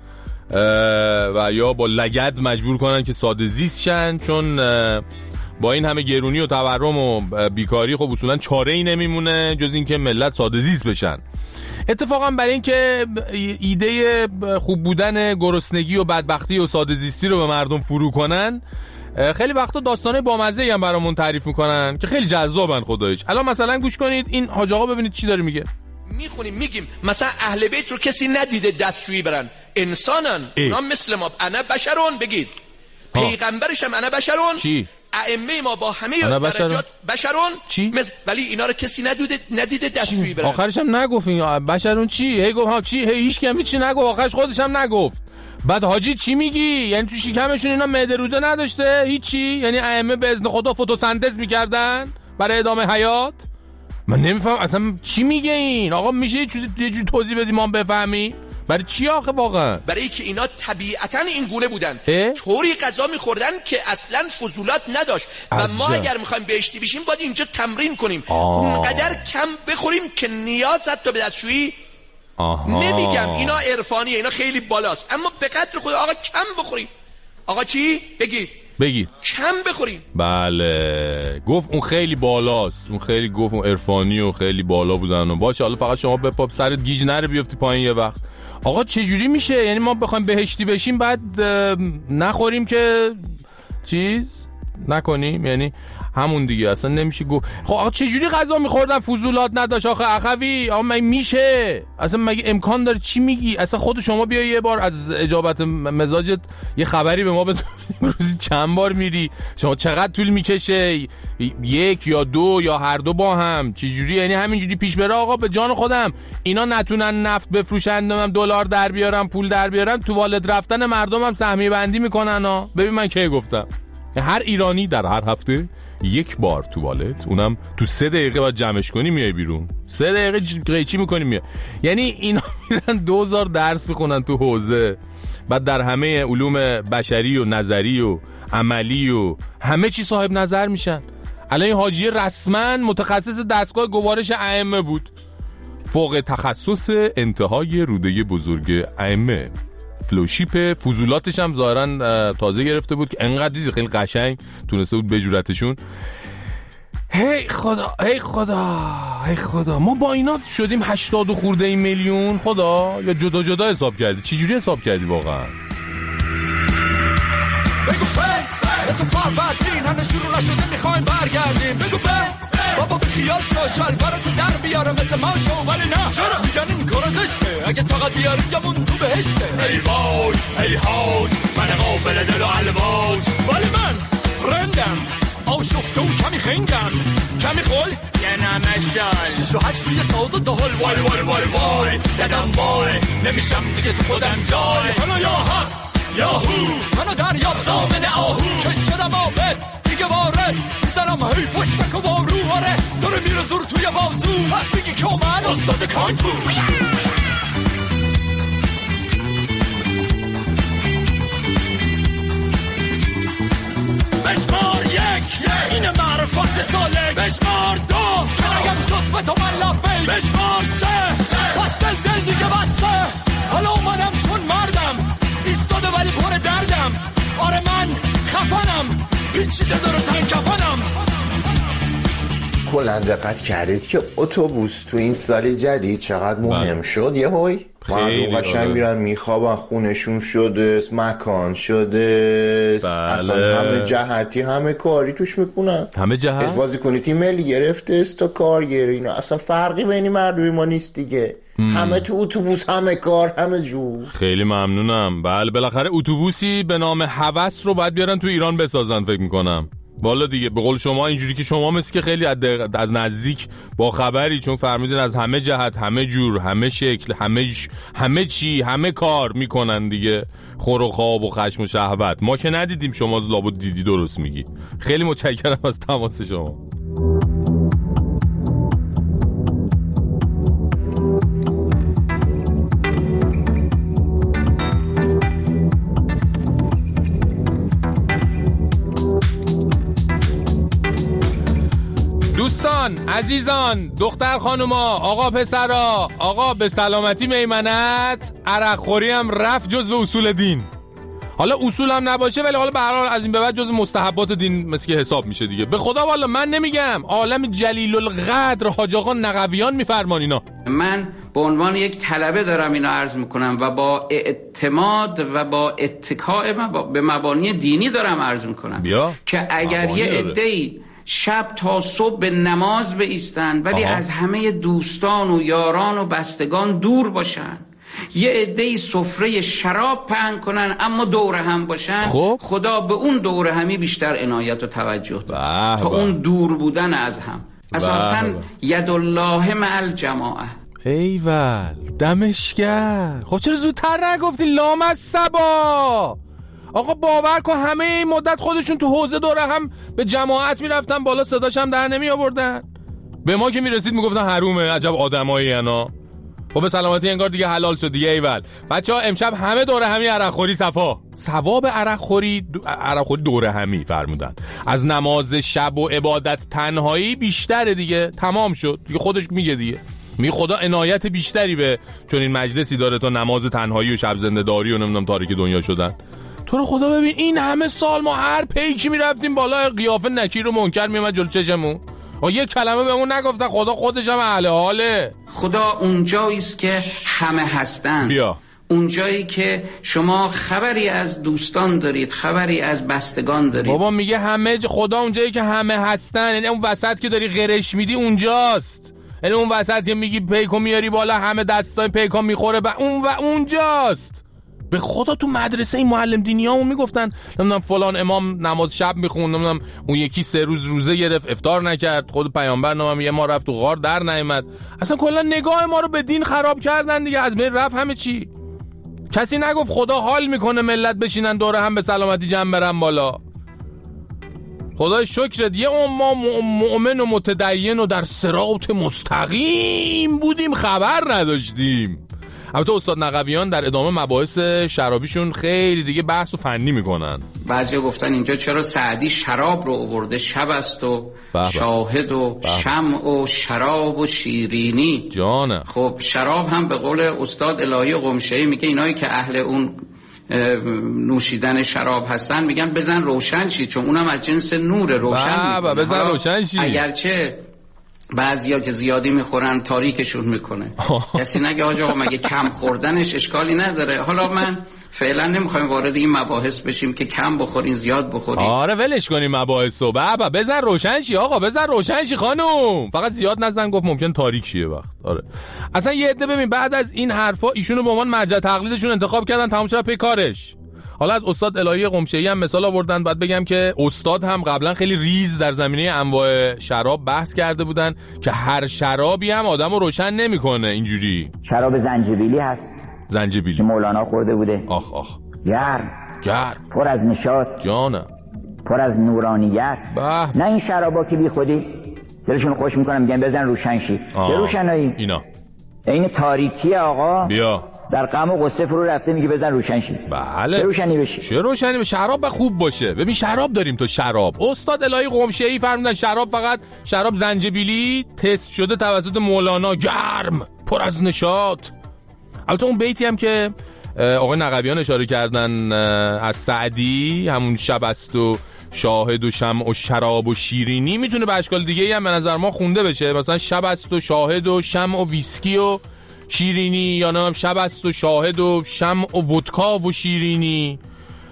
و یا با لگد مجبور کنن که ساده زیست شن، چون با این همه گرونی و تورم و بیکاری خب اصولا چاره ای نمیمونه جز این که ملت ساده زیست بشن. اتفاقا برای این که ایده خوب بودن گرسنگی و بدبختی و ساده زیستی رو به مردم فرو کنن، خیلی وقتا داستانه بامزه‌ای هم برامون تعریف میکنن که خیلی جذابن خداییش. الان مثلا گوش کنید این حاج آقا، ببینید چی داره میگه. میخونیم میگیم مثلا اهل بیت رو کسی ندیده دستشویی برن، انسانن، اونا مثل ما، انا بشرون بگید. پیغمبرش هم انا بشرون. چی؟ ائمه ما با همه درجات بشرون چی؟ مز... ولی اینا رو کسی ندیده ندیده دستشویی برن. آخرش هم نگفت این بشرون چی؟ هی گفت ها چی؟ هی هیچ کمی چی نگفت، آخرش خودش هم نگفت. بعد حاجی چی میگی؟ یعنی تو شکمشون اینا معده روده نداشته؟ هیچی؟ یعنی ائمه به اذن خدا فتوسنتز میکردن برای ادامه حیات؟ من نمیفهم اصلا چی میگه این آقا. میشه یه چیزی یه جوری توضیح بدیم ما بفهمیم؟ برای چی آخه واقعا؟ برای که اینا طبیعتا این گونه بودن، طوری غذا میخوردن که اصلا فضولات نداشت و عجب. ما اگر میخوایم بهشتی بشیم باید اینجا تمرین کنیم، اونقدر کم بخوریم که نیاز حتی به دستشویی. نمیگم اینا عرفانیه، اینا خیلی بالاست، اما به قدر خود آقا کم بخوریم. آقا چی؟ بگی بگی کم بخوریم. بله گفت اون خیلی بالاست، اون خیلی گفت اون عرفانی و خیلی بالا بودن و باشه حالا فقط شما به پاپ سرت گیج نره بیفتی پایین یه وقت. آقا چجوری میشه؟ یعنی ما بخوایم بهشتی بشیم بعد نخوریم که چیز نکنیم، یعنی همون دیگه اصلا نمیشه گفت. خب آقا چه جوری غذا میخوردن فضولات نداشت آخه اخوی؟ آقا مگه میشه؟ اصلا مگه امکان داره؟ چی میگی؟ اصلا خود شما بیا یه بار از اجابت مزاجت یه خبری به ما بده. روزی چند بار میری؟ شما چقدر طول میکشه؟ یک یا دو یا هر دو با هم؟ چه جوری؟ یعنی همینجوری پیش بره آقا؟ به جان خودم اینا نتونن نفت بفروشن، هم دلار در بیارن، پول در بیارن، تو والد رفتن مردم هم سهمیه بندی میکنن ها. ببین من کی گفتم هر ایرانی در هر هفته یک بار تو والت، اونم تو سه دقیقه باید جمعش کنی میای بیرون. سه دقیقه قیچی میکنی میای. یعنی اینا میرن دوزار درس بخونن تو حوزه، بعد در همه علوم بشری و نظری و عملی و همه چی صاحب نظر میشن. الان این حاجی رسما متخصص دستگاه گوارش ائمه بود، فوق تخصص انتهای روده بزرگ ائمه، فلوشیپ فضولاتش هم ظاهرا تازه گرفته بود که انقدر دید خیلی قشنگ تونسته بود بجورتشون. هی خدا هی خدا هی خدا ما با اینا شدیم هشتاد و خورده میلیون. خدا یا جدا جدا حساب کردی؟ چی جوری حساب کردی واقعا؟ بگو فر مثل فروردین هنه شروع نشده میخوایم برگردیم. بگو به بابا بخیال شو شلوارتو در بیاره مثل ما شو. ولی نه چرا میگن این کار زشته؟ اگه طاقت بیاری جمون تو بهشته. ای وای ای هاج من قابل دل و الواج، ولی من رندم آشفته و کمی خنگم، کمی خول یه نمشای شیش و هشت روی ساز و دهل. وای وای وای وای ددم وای نمیشم دیگه تو خودم جای. حالا یا حق یا هو منو دریاب زامن آهو که شدم آبد دیگه وارد میزنم هی پشتک و بارو. آره داره میره زور توی بازو بگی که من استاد کانفو. بشمار یک این معرفت سالک، بشمار دو که نگم جز به تو من لبیک، بشمار سه پس دل دل دیگه بسته. حالا اومدم چون مردم ایستاده ولی پر دردم. آره من خفنم پیچیده داره تن کفنم. کلا دقت کردید که اتوبوس تو این سال جدید چقدر مهم شد؟ یه هوی مردم قشنگ میرن میخوابن، خونشون شده، مکان شده، اصلا همه جهتی همه کاری توش میکنن. همه جهت از بازیکن تیم ملی گرفته است تا کارگر، اینا اصلا فرقی بین مردم ما نیست دیگه. ام. همه تو اتوبوس، همه کار، همه جو. خیلی ممنونم. بله بالاخره اتوبوسی به نام هوس رو باید بیارن تو ایران بسازن فکر میکنم. والا دیگه به قول شما اینجوری که شما مثل که خیلی از نزدیک با خبری، چون فرمودین از همه جهت، همه جور، همه شکل، همه ج... همه چی، همه کار میکنن دیگه. خور و خواب و خشم و شهوت ما که ندیدیم، شما لابد دیدی. درست میگی. خیلی متشکرم از تماس شما. دوستان عزیزان، دختر خانوما، آقا پسرا، آقا به سلامتی میمنت. عرق خوری هم رفت جزو اصول دین. حالا اصول هم نباشه ولی حالا به هر حال از این به بعد جزو مستحبات دین مثل که حساب میشه دیگه. به خدا والا من نمیگم، عالم جلیل القدر حاج آقا نقویان میفرمان اینا. من به عنوان یک طلبه دارم اینو عرض میکنم و با اعتماد و با اتکاء به مبانی دینی دارم عرض میکنم بیا. که اگر یه عده‌ای شب تا صبح به نماز بایستن ولی آها. از همه دوستان و یاران و بستگان دور باشن، یه عده‌ای سفره شراب پهن کنن اما دور هم باشن، خب. خدا به اون دور همی بیشتر عنایت و توجه داره تا اون دور بودن از هم. اساساً ید الله مع الجماعه. ایول دمشگر. خب چرا زودتر نگفتی لامصبا؟ آقا باور کن همه این مدت خودشون تو حوزه دوره هم به جماعت میرفتن بالا، صداش هم در نمی آوردن. به ما که میرسید میگفتن حرومه، عجب آدمایی انا. خب به سلامتی انگار دیگه حلال شد دیگه. ایول بچه‌ها امشب همه دوره همی عرق خوری صفا. ثواب عرق خوری دو... عرق خوری دوره همی فرمودن از نماز شب و عبادت تنهایی بیشتره دیگه. تمام شد دیگه، خودش میگه دیگه. می خدا عنایت بیشتری به چون این مجلسی داره تا نماز تنهایی و شب زنده داری و نمیدونم تاریک دنیا شدن. تو رو خدا ببین این همه سال ما هر پیکی میرفتیم بالا، قیافه نکیر و منکر میومد جلو چشمون. آ یه کلمه بهمون نگفتن. خدا خودش هم اهل حاله. خدا اونجاییست که همه هستن. بیا. اونجایی که شما خبری از دوستان دارید، خبری از بستگان دارید. بابا میگه همه خدا اونجایی که همه هستن، یعنی اون وسط که داری غرش میدی اونجاست، یعنی اون وسط که میگی پیکو میاری بالا همه دستای پیکو میخوره و اون و اونجاست. به خدا تو مدرسه این معلم دینی ها اون میگفتن نمیدونم فلان امام نماز شب میخوند، نمیدونم اون یکی سه روز روزه گرفت افطار نکرد، خود پیامبر نامم یه ما رفت تو غار در نیامد. اصلا کلا نگاه ما رو به دین خراب کردن دیگه، از بین رفت همه چی. کسی نگفت خدا حال میکنه ملت بشینن دوره هم به سلامتی جمع برن بالا. خدای شکرت یه ما مؤمن و متدین و در صراط مستقیم بودیم خبر نداشتیم. البته استاد نقویان در ادامه مباحث شرابیشون خیلی دیگه بحث و فنی میکنن. بعضیا گفتن اینجا چرا سعدی شراب رو آورده، شب است و بابا. شاهد و بابا. شمع و شراب و شیرینی. جانه. خب شراب هم به قول استاد الهی قمشه‌ای میگه اینایی که اهل اون نوشیدن شراب هستن میگن بزن روشن شی، چون اونم از جنس نور روشن میکنه. بزن روشن شی. اگرچه بعضیا که زیادی میخورن تاریکشون میکنه. کسی نگه آجا آقا مگه کم خوردنش اشکالی نداره. حالا من فعلا نمیخوایم وارد این مباحث بشیم که کم بخورین زیاد بخورین. آره ولش کنیم مباحثو. بابا بزن روشن شی آقا، بزن روشن شی خانم، فقط زیاد نزن، گفت ممکن تاریک شه وقت. آره اصلا یه عده ببین بعد از این حرفا ایشونو به عنوان مرجع تقلیدشون انتخاب کردن، تموم شد پی کارش. حالا از استاد الهی قمشه‌ای هم مثال آوردن. بعد بگم که استاد هم قبلا خیلی ریز در زمینه انواع شراب بحث کرده بودن که هر شرابی هم آدمو روشن نمیکنه. اینجوری شراب زنجبیلی هست، زنجبیلی مولانا خورده بوده، آخ آخ گرم گرم پر از نشاط، جانم پر از نورانیت. بح. نه این شرابا که بی خودی دلشون خوش میکنن میگن بزن روشن شی. چه روشنایی اینا؟ این تاریکی آقا بیا در غم و غصه فرو رفته میگه بزن روشن شی. بله چه روشنی بشی؟ چه روشنی بشه؟ شراب خوب باشه. ببین شراب داریم تو شراب. استاد الهی قمشه‌ای فرمودن شراب فقط شراب زنجبیلی تست شده توسط مولانا، گرم پر از نشاط. البته اون بیتی هم که آقای نقویان اشاره کردن از سعدی، همون شب است و شاهد و شمع و شراب و شیرینی، میتونه به اشکال دیگه هم به نظر ما خونده بشه. مثلا شب است و شاهد و شمع و ویسکی و شیرینی، یا نه شب است و شاهد و شمع و ودکا و شیرینی،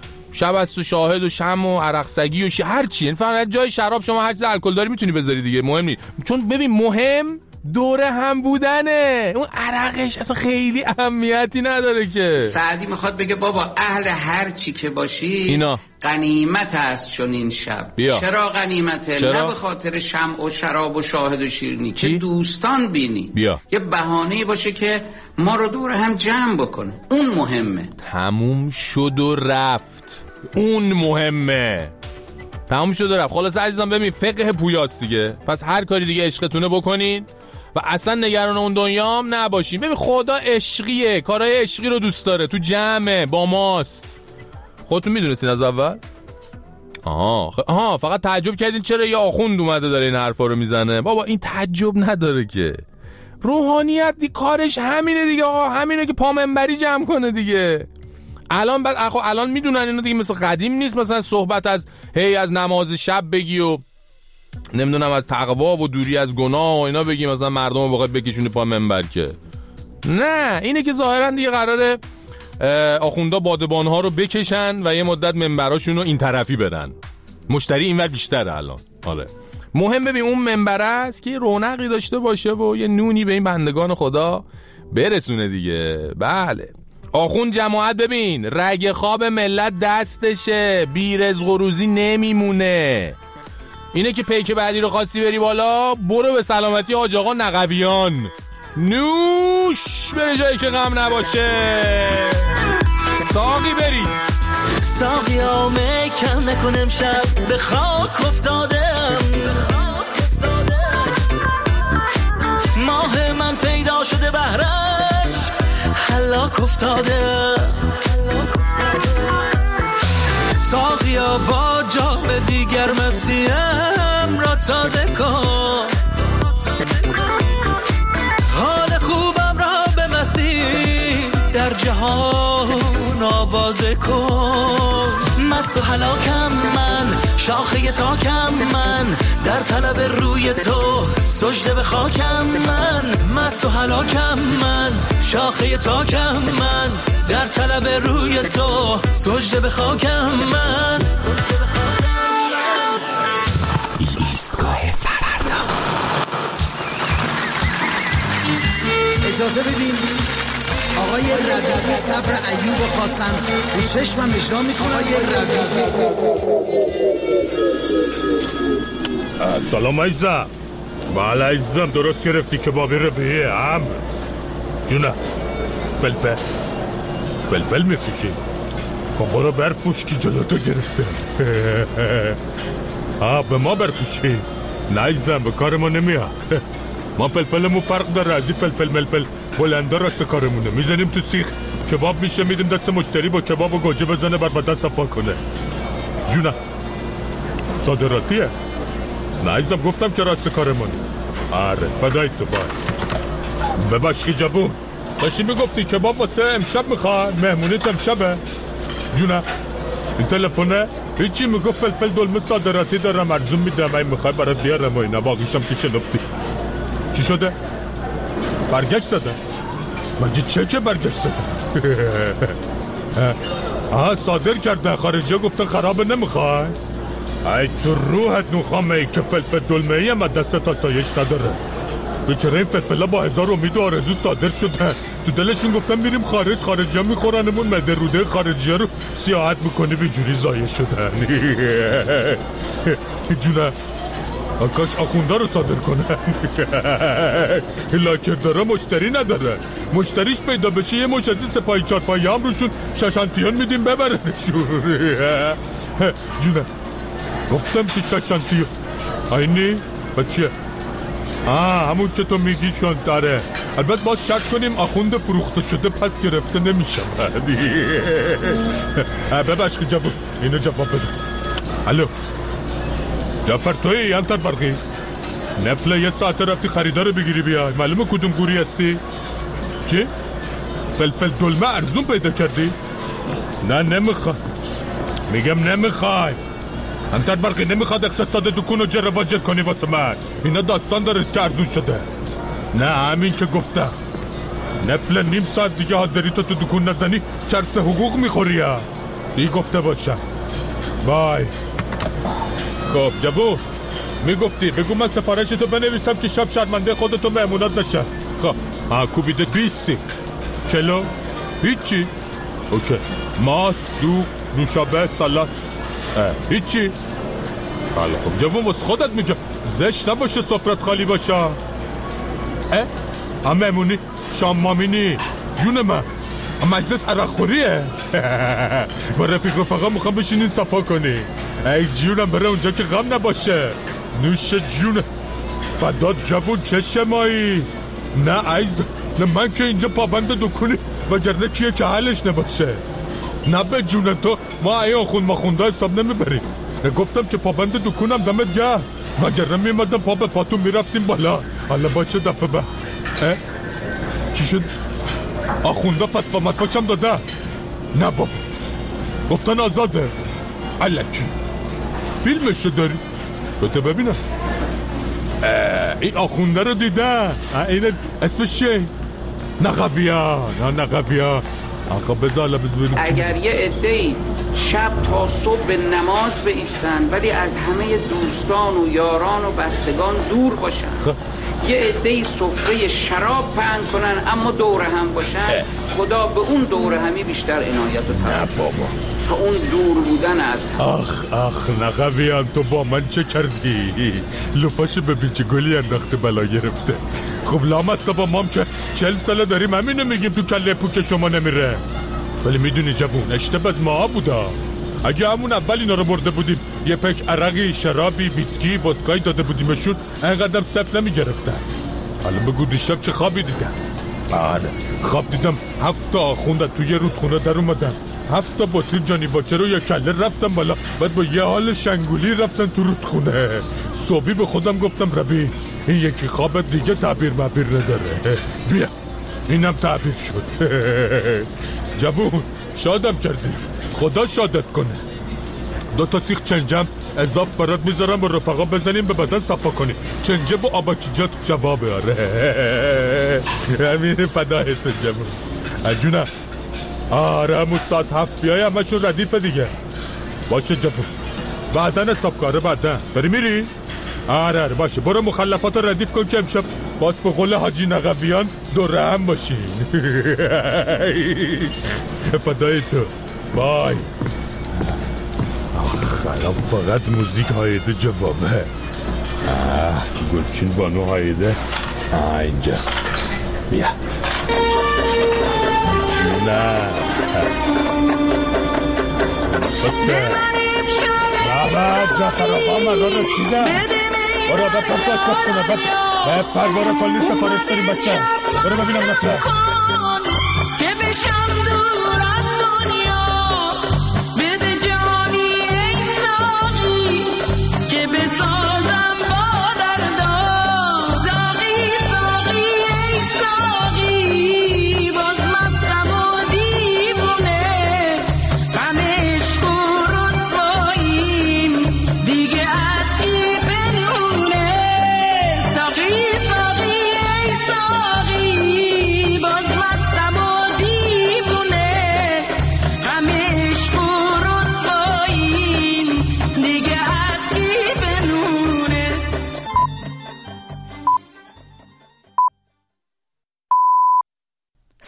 شب است و شاهد و شمع و عرق سگی و شی... هر چی. این فقط جای شراب شما هر چیز الکل داری میتونی بذاری دیگه، مهم نیست. چون ببین مهم دوره هم بودنه، اون عرقش اصلا خیلی اهمیتی نداره که. سعدی میخواد بگه بابا اهل هر چی که باشی اینا غنیمت است چون این شب. بیا. چرا غنیمته؟ چرا؟ نه به خاطر شمع و شراب و شاهد و شیرینی چی؟ که دوستان بینی. بیا. یه بهانه‌ای باشه که ما رو دور هم جمع بکنه، اون مهمه. تموم شد و رفت، اون مهمه. تموم شد و رفت. خلاص عزیزان ببین فقه پویاست دیگه، پس هر کاری دیگه عشقتونه بکنین و اصلا نگران اون دنیام نباشین. ببین خدا عشقیه، کارهای عشقی رو دوست داره، تو جمعه با ماست. خودتون میدونستین از اول؟ آها خ... آها فقط تعجب کردین چرا یه آخوند اومده داره این حرفا رو میزنه. بابا این تعجب نداره که، روحانیت دی کارش همینه دیگه آقا، همینه که پا منبری جمع کنه دیگه. الان بعد آخه الان میدونن اینو دیگه، مثل قدیم نیست مثلا صحبت از هی از نماز شب بگی و نمیدونم از تقوا و دوری از گناه و اینا بگی مثلا مردم رو واقعا بکشونی پا منبر، که نه. اینه که ظاهرا دیگه قراره آخوندا بادبانها رو بکشن و یه مدت منبراشون رو این طرفی برن، مشتری اینور بیشتره الان. آره مهم ببین اون منبر است که رونقی داشته باشه و یه نونی به این بندگان خدا برسونه دیگه. بله آخوند جماعت ببین رگ خواب ملت دستشه، بی رزق و روزی نمیمونه. اینه که پیک بعدی رو خواستی بری بالا، برو به سلامتی حاج آقا نقویان، نوش بره جایی که غم نباشه. ساقی بریز ساقی آمه کم نکنم شب به خاک افتادم، ماه من پیدا شده بهرش هلاک افتاده. ساقیا با جام دیگر مسیم را تازه کن، حال خوبم را به مسیح در جهان آوازه کن. مست و هلاکم من شاخه تاکم من، در طلب روی تو سجده به خاکم من، مست و هلاکم من، شاخه تاکم من، در طلب روی تو سجده به خاکم من. ایستگاه فردا. اجازه بدین آقای ربیعی صبر ایوب خواستن رو چشمم اجرا میکنه. آقای ربیعی سلام عزیزم. بله عزیزم درست گرفتی که بابی ربیعی هم جونه فلفل فلفل میفروشی. خب برو برفوش که جلوتو گرفته. آه به ما برفوشی. نه عزیزم به کار ما نمیاد. ما فلفلمون فرق داره از این فلفل ملفل بلنده راست کارمونه. میزنیم تو سیخ کباب میشه، میدیم دست مشتری با کباب و گوجه بزنه بر بدن صفا کنه. جونه صادراتیه. نه عزیزم گفتم که راست کارمونه. آره فدای تو بای. بباشکی جوون داشتی میگفتی کباب واسه امشب میخوای؟ مهمونیت امشبه؟ جونه این تلفونه هیچی میگفت فلفل دلمه صادراتی دارم ارزون میدم این میخوای برای بیارم و اینا. باقیشم که شنفتی. چی شده؟ برگشت دادم. مگه چه چه برگشت دادم؟ آها صادر کرده خارجی ها گفته خرابه نمیخوای؟ ای تو روحت نخوامه ای که فلفل دلمه ای هم دست تا سایش نداره. بیچاره این فلفل با هزار امید و آرزو صادر شده. تو دلشون گفتم میریم خارج، خارجی ها میخورنمون مده روده خارجی ها رو سیاحت میکنی بیجوری زایه شدن. جونه آکاش آخونده رو صادر کنه. لاکر داره مشتری نداره. مشتریش پیدا بشه یه مشتری سپاهی چارپایی هم روشون ششانتیون میدیم ببرنشون. جونه گفتم که ششانتیون اینی با چیه؟ آه همون که تو میگی شون داره. البته باز شک کنیم آخوند فروخته شده پس گرفته نمیشه. ببخش که جواب اینو جواب بده. الو جعفر توی انتر برقی نفله یه ساعت رفتی خریدار بگیری بیای. معلومه کدوم گوری هستی؟ چی؟ فلفل دلمه ارزون پیدا کردی؟ نه نمیخوای. میگم نمیخوای. انتر برقی نمیخواد اقتصاد دکون رو جرواجت کنی واسه من. اینا داستان داره که ارزون شده. نه همین که گفتم. نفله نیم ساعت دیگه حاضری تو تو دکون نزنی چرس حقوق میخوری ها. ای گفته باشم. بای. خب جوون میگفتی بگو من سفارشتو بنویسم که شب شرمنده خودتو مهمونات نشه. خب ها کوبیده بیستی چلو هیچی اوکی ماست دو نوشابه سالات هیچی. حالا خب جوون واسه خودت میگم زشت نباشه سفرت خالی باشه. اه هم مهمونی شام مامینی جون من مجلس عرق خوریه. با رفیق رفقا میخوام بشینین صفا کنی. ای جونم بره اونجا که غم نباشه. نوش جون فداد جوون چه شمایی. نه عیز نه من که اینجا پابند دکونی وگرنه کیه که حلش نباشه. نه به جون تو ما ای آخون ما خونده حساب نمیبریم. گفتم که پابند دکونم دمت گرد وگرنه میمدم پا به پاتون میرفتیم بالا. حالا باشه دفعه به چی شد؟ آخونده فتفا متفاشم داده؟ نه بابا گفتن آزاده. علکی فیلمشو داری؟ بده ببینم. این آخونده رو دیده؟ این اسمش چیه؟ نقویان. نقویان آخه بذار ببینیم. اگر یه عده‌ای شب تا صبح به نماز بایستن ولی از همه دوستان و یاران و بستگان دور باشن، یه عده‌ای سفره شراب پهن کنن اما دور هم باشن، خدا به اون دور همی بیشتر عنایت و طرف بابا تا اون دور بودن از آخ آخ نقویان تو با من چه کردی؟ لپاشو ببین چه گلی انداخته بلا گرفته. خب لامصب با مام که چل ساله داریم همینو میگیم تو کله پوک شما نمیره. ولی میدونی جوون اشتباه از ما بودا. اگه همون اول اینا رو برده بودیم یه پک عرقی شرابی ویسکی ودکایی داده بودیمشون اینقدر صف نمیگرفتن. حالا بگو دیشب چه خوابی دیدم؟ آره خواب دیدم هفت تا آخونده توی رودخونه در اومدن، هفت تا بطری جانی واکر رو یا کله رفتم بالا، بعد با یه حال شنگولی رفتن تو رودخونه. صبحی به خودم گفتم ربی این یکی خواب دیگه تعبیر مبیر نداره، بیا اینم تعبیر شد. جوون شادم کردی، خدا شادت کنه. دو تا سیخ چنجم اضاف برات میذارم با رفقا بزنیم به بدن صفا کنیم. چنجه با آباکیجات جوابه. آره همین فدای تو جوون جونم. آره همون ساعت هفت بیای همشون ردیف دیگه. باشه جوون بعدن حساب کاره بعدن. داری میری؟ آره آره باشه برو مخلفات رو ردیف کن که امشب باز به قول حاجی نقویان دوره هم باشین. فدای تو بای. آخ الان فقط موزیک هایده جوابه. گلچین بانو هایده اینجاست. بیا نه فسه بابا جعفر آقا مدار رسیدم. برو بپر تو اشکاف کنه بپر برو کلی سفارش داریم بچه. برو ببینم نفره که بشم دور